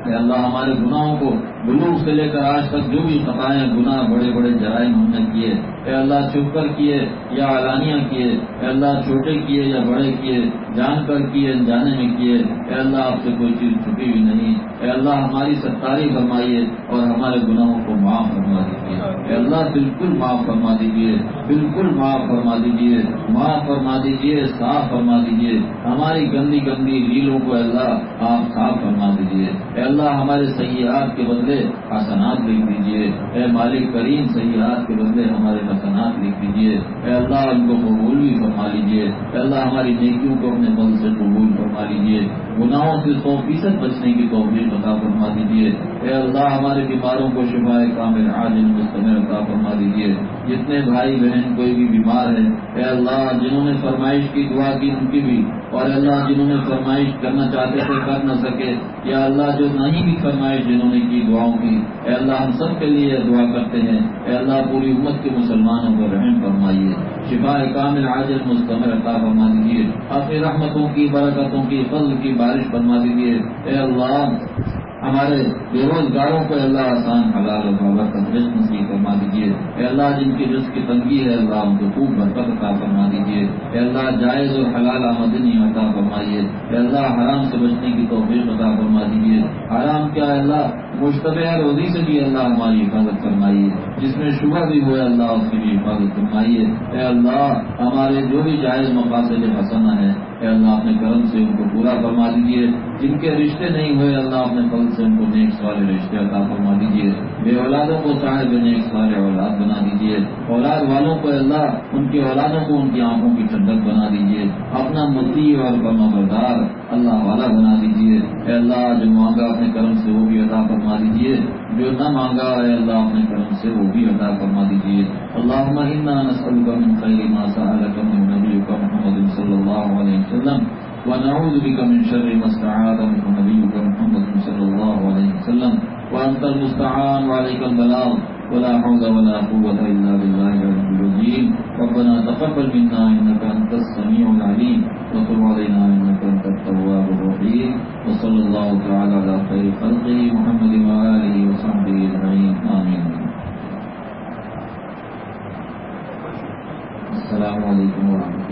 اے اللہ ہمارے گناہوں کو بلوغ سے لے کر آج تک جو بھی خطائیں گناہ بڑے بڑے جرائم ہم نے کیے، اے اللہ چھپ کر کیے یا علانیہ کیے، اے اللہ چھوٹے کیے یا بڑے کیے، جان کر کیے جانے میں کیے، اے اللہ آپ سے کوئی چیز چھپی بھی نہیں، اے اللہ ہماری ستاری فرمائیے اور ہمارے گناہوں کو معاف فرما دیجیے، اے اللہ بالکل معاف فرما دیجیے، بالکل معاف فرما دیجیے، معاف فرما دیجیے، صاف فرما دیجیے، ہماری گندی گندی ریلوں کو اللہ آپ صاف فرما دیجیے، اے اللہ ہمارے سیئات کے بدلے حسنات لکھ دیجیے، اے مالک کریم سیئات کے بدلے ہمارے حسنات لکھ دیجیے، اے اللہ ان کو قبول بھی فرما لیجیے، اے اللہ ہماری نیکیوں کو اپنے فضل سے قبول فرما لیجیے، گناہوں سے سو فیصد بچنے کی توفیق عطا فرما دیجیے، اے اللہ ہمارے بیماروں کو شفاء کامل عاجل مستمر عطا فرما دیجیے، جتنے بھائی بہن کوئی بھی بیمار ہے، اے اللہ جنہوں نے فرمائش کی دعا کی ان کی بھی، اور اللہ جنہوں نے فرمائش کرنا چاہتے تھے کر نہ سکے، یا اللہ جو نہیں بھی فرمائش جنہوں نے کی دعاؤں کی، اے اللہ ہم سب کے لیے دعا کرتے ہیں، اے اللہ پوری امت کے مسلمانوں کو رحم فرمائیے، شفاء کامل عاجل مستمر عطا فرما دیجیے، اپنی رحمتوں کی برکتوں کی فضل کی بارش فرما دیجیے، اے اللہ ہمارے بے روزگاروں کو اللہ آسان حلال اور بابرکت رزق نصیب فرما دیجیے، اے اللہ جن کی رزق کی تنگی ہے اللہ ان کو خوب برکت عطا فرما دیجیے، اے اللہ جائز اور حلال آمدنی عطا فرمائیے، اے اللہ حرام سے بچنے کی توفیق عطا فرما دیجیے، حرام کیا ہے اللہ مشتبہ روزی سے بھی اللہ ہماری حفاظت فرمائیے، جس میں شبہ بھی ہوئے اللہ اس کی بھی حفاظت فرمائیے، اے اللہ ہمارے جو بھی جائز مقاصد حسنہ ہیں اے اللہ اپنے کرم سے ان کو پورا فرما دیجیے، جن کے رشتے نہیں ہوئے اللہ اپنے فضل سے ان کو نیک صالح رشتے عطا فرما دیجیے، بے اولادوں کو صاحب نیک صالح اولاد بنا دیجیے، اولاد والوں کو اللہ ان کی اولادوں کو ان کی آنکھوں کی ٹھنڈک بنا دیجیے، اپنا مطیع اور فرما بردار اللہ والا بنا دیجیے، اے اللہ جو مانگا اپنے کرم سے وہ بھی عطا فرما دیجیے، جو نہ مانگا اے اللہ اپنے کرم سے وہ بھی عطا فرما دیجیے، اللہم انا نسألک من خیر ما سألک من نبیک محمد صلی اللہ علیہ وسلم ونعوذ بك من شر ما استعاذ منه نبيك محمد صلى الله عليه وسلم وأنت المستعان وعليك البلاغ ولا حول ولا قوة إلا بالله العلي العظيم ربنا تقبل منا إنك أنت السميع العليم وتب علينا إنك أنت التواب الرحيم وصلى الله تعالى على خير خلقه محمد وآله وصحبه أجمعين آمين. السلام عليكم ورحمة الله.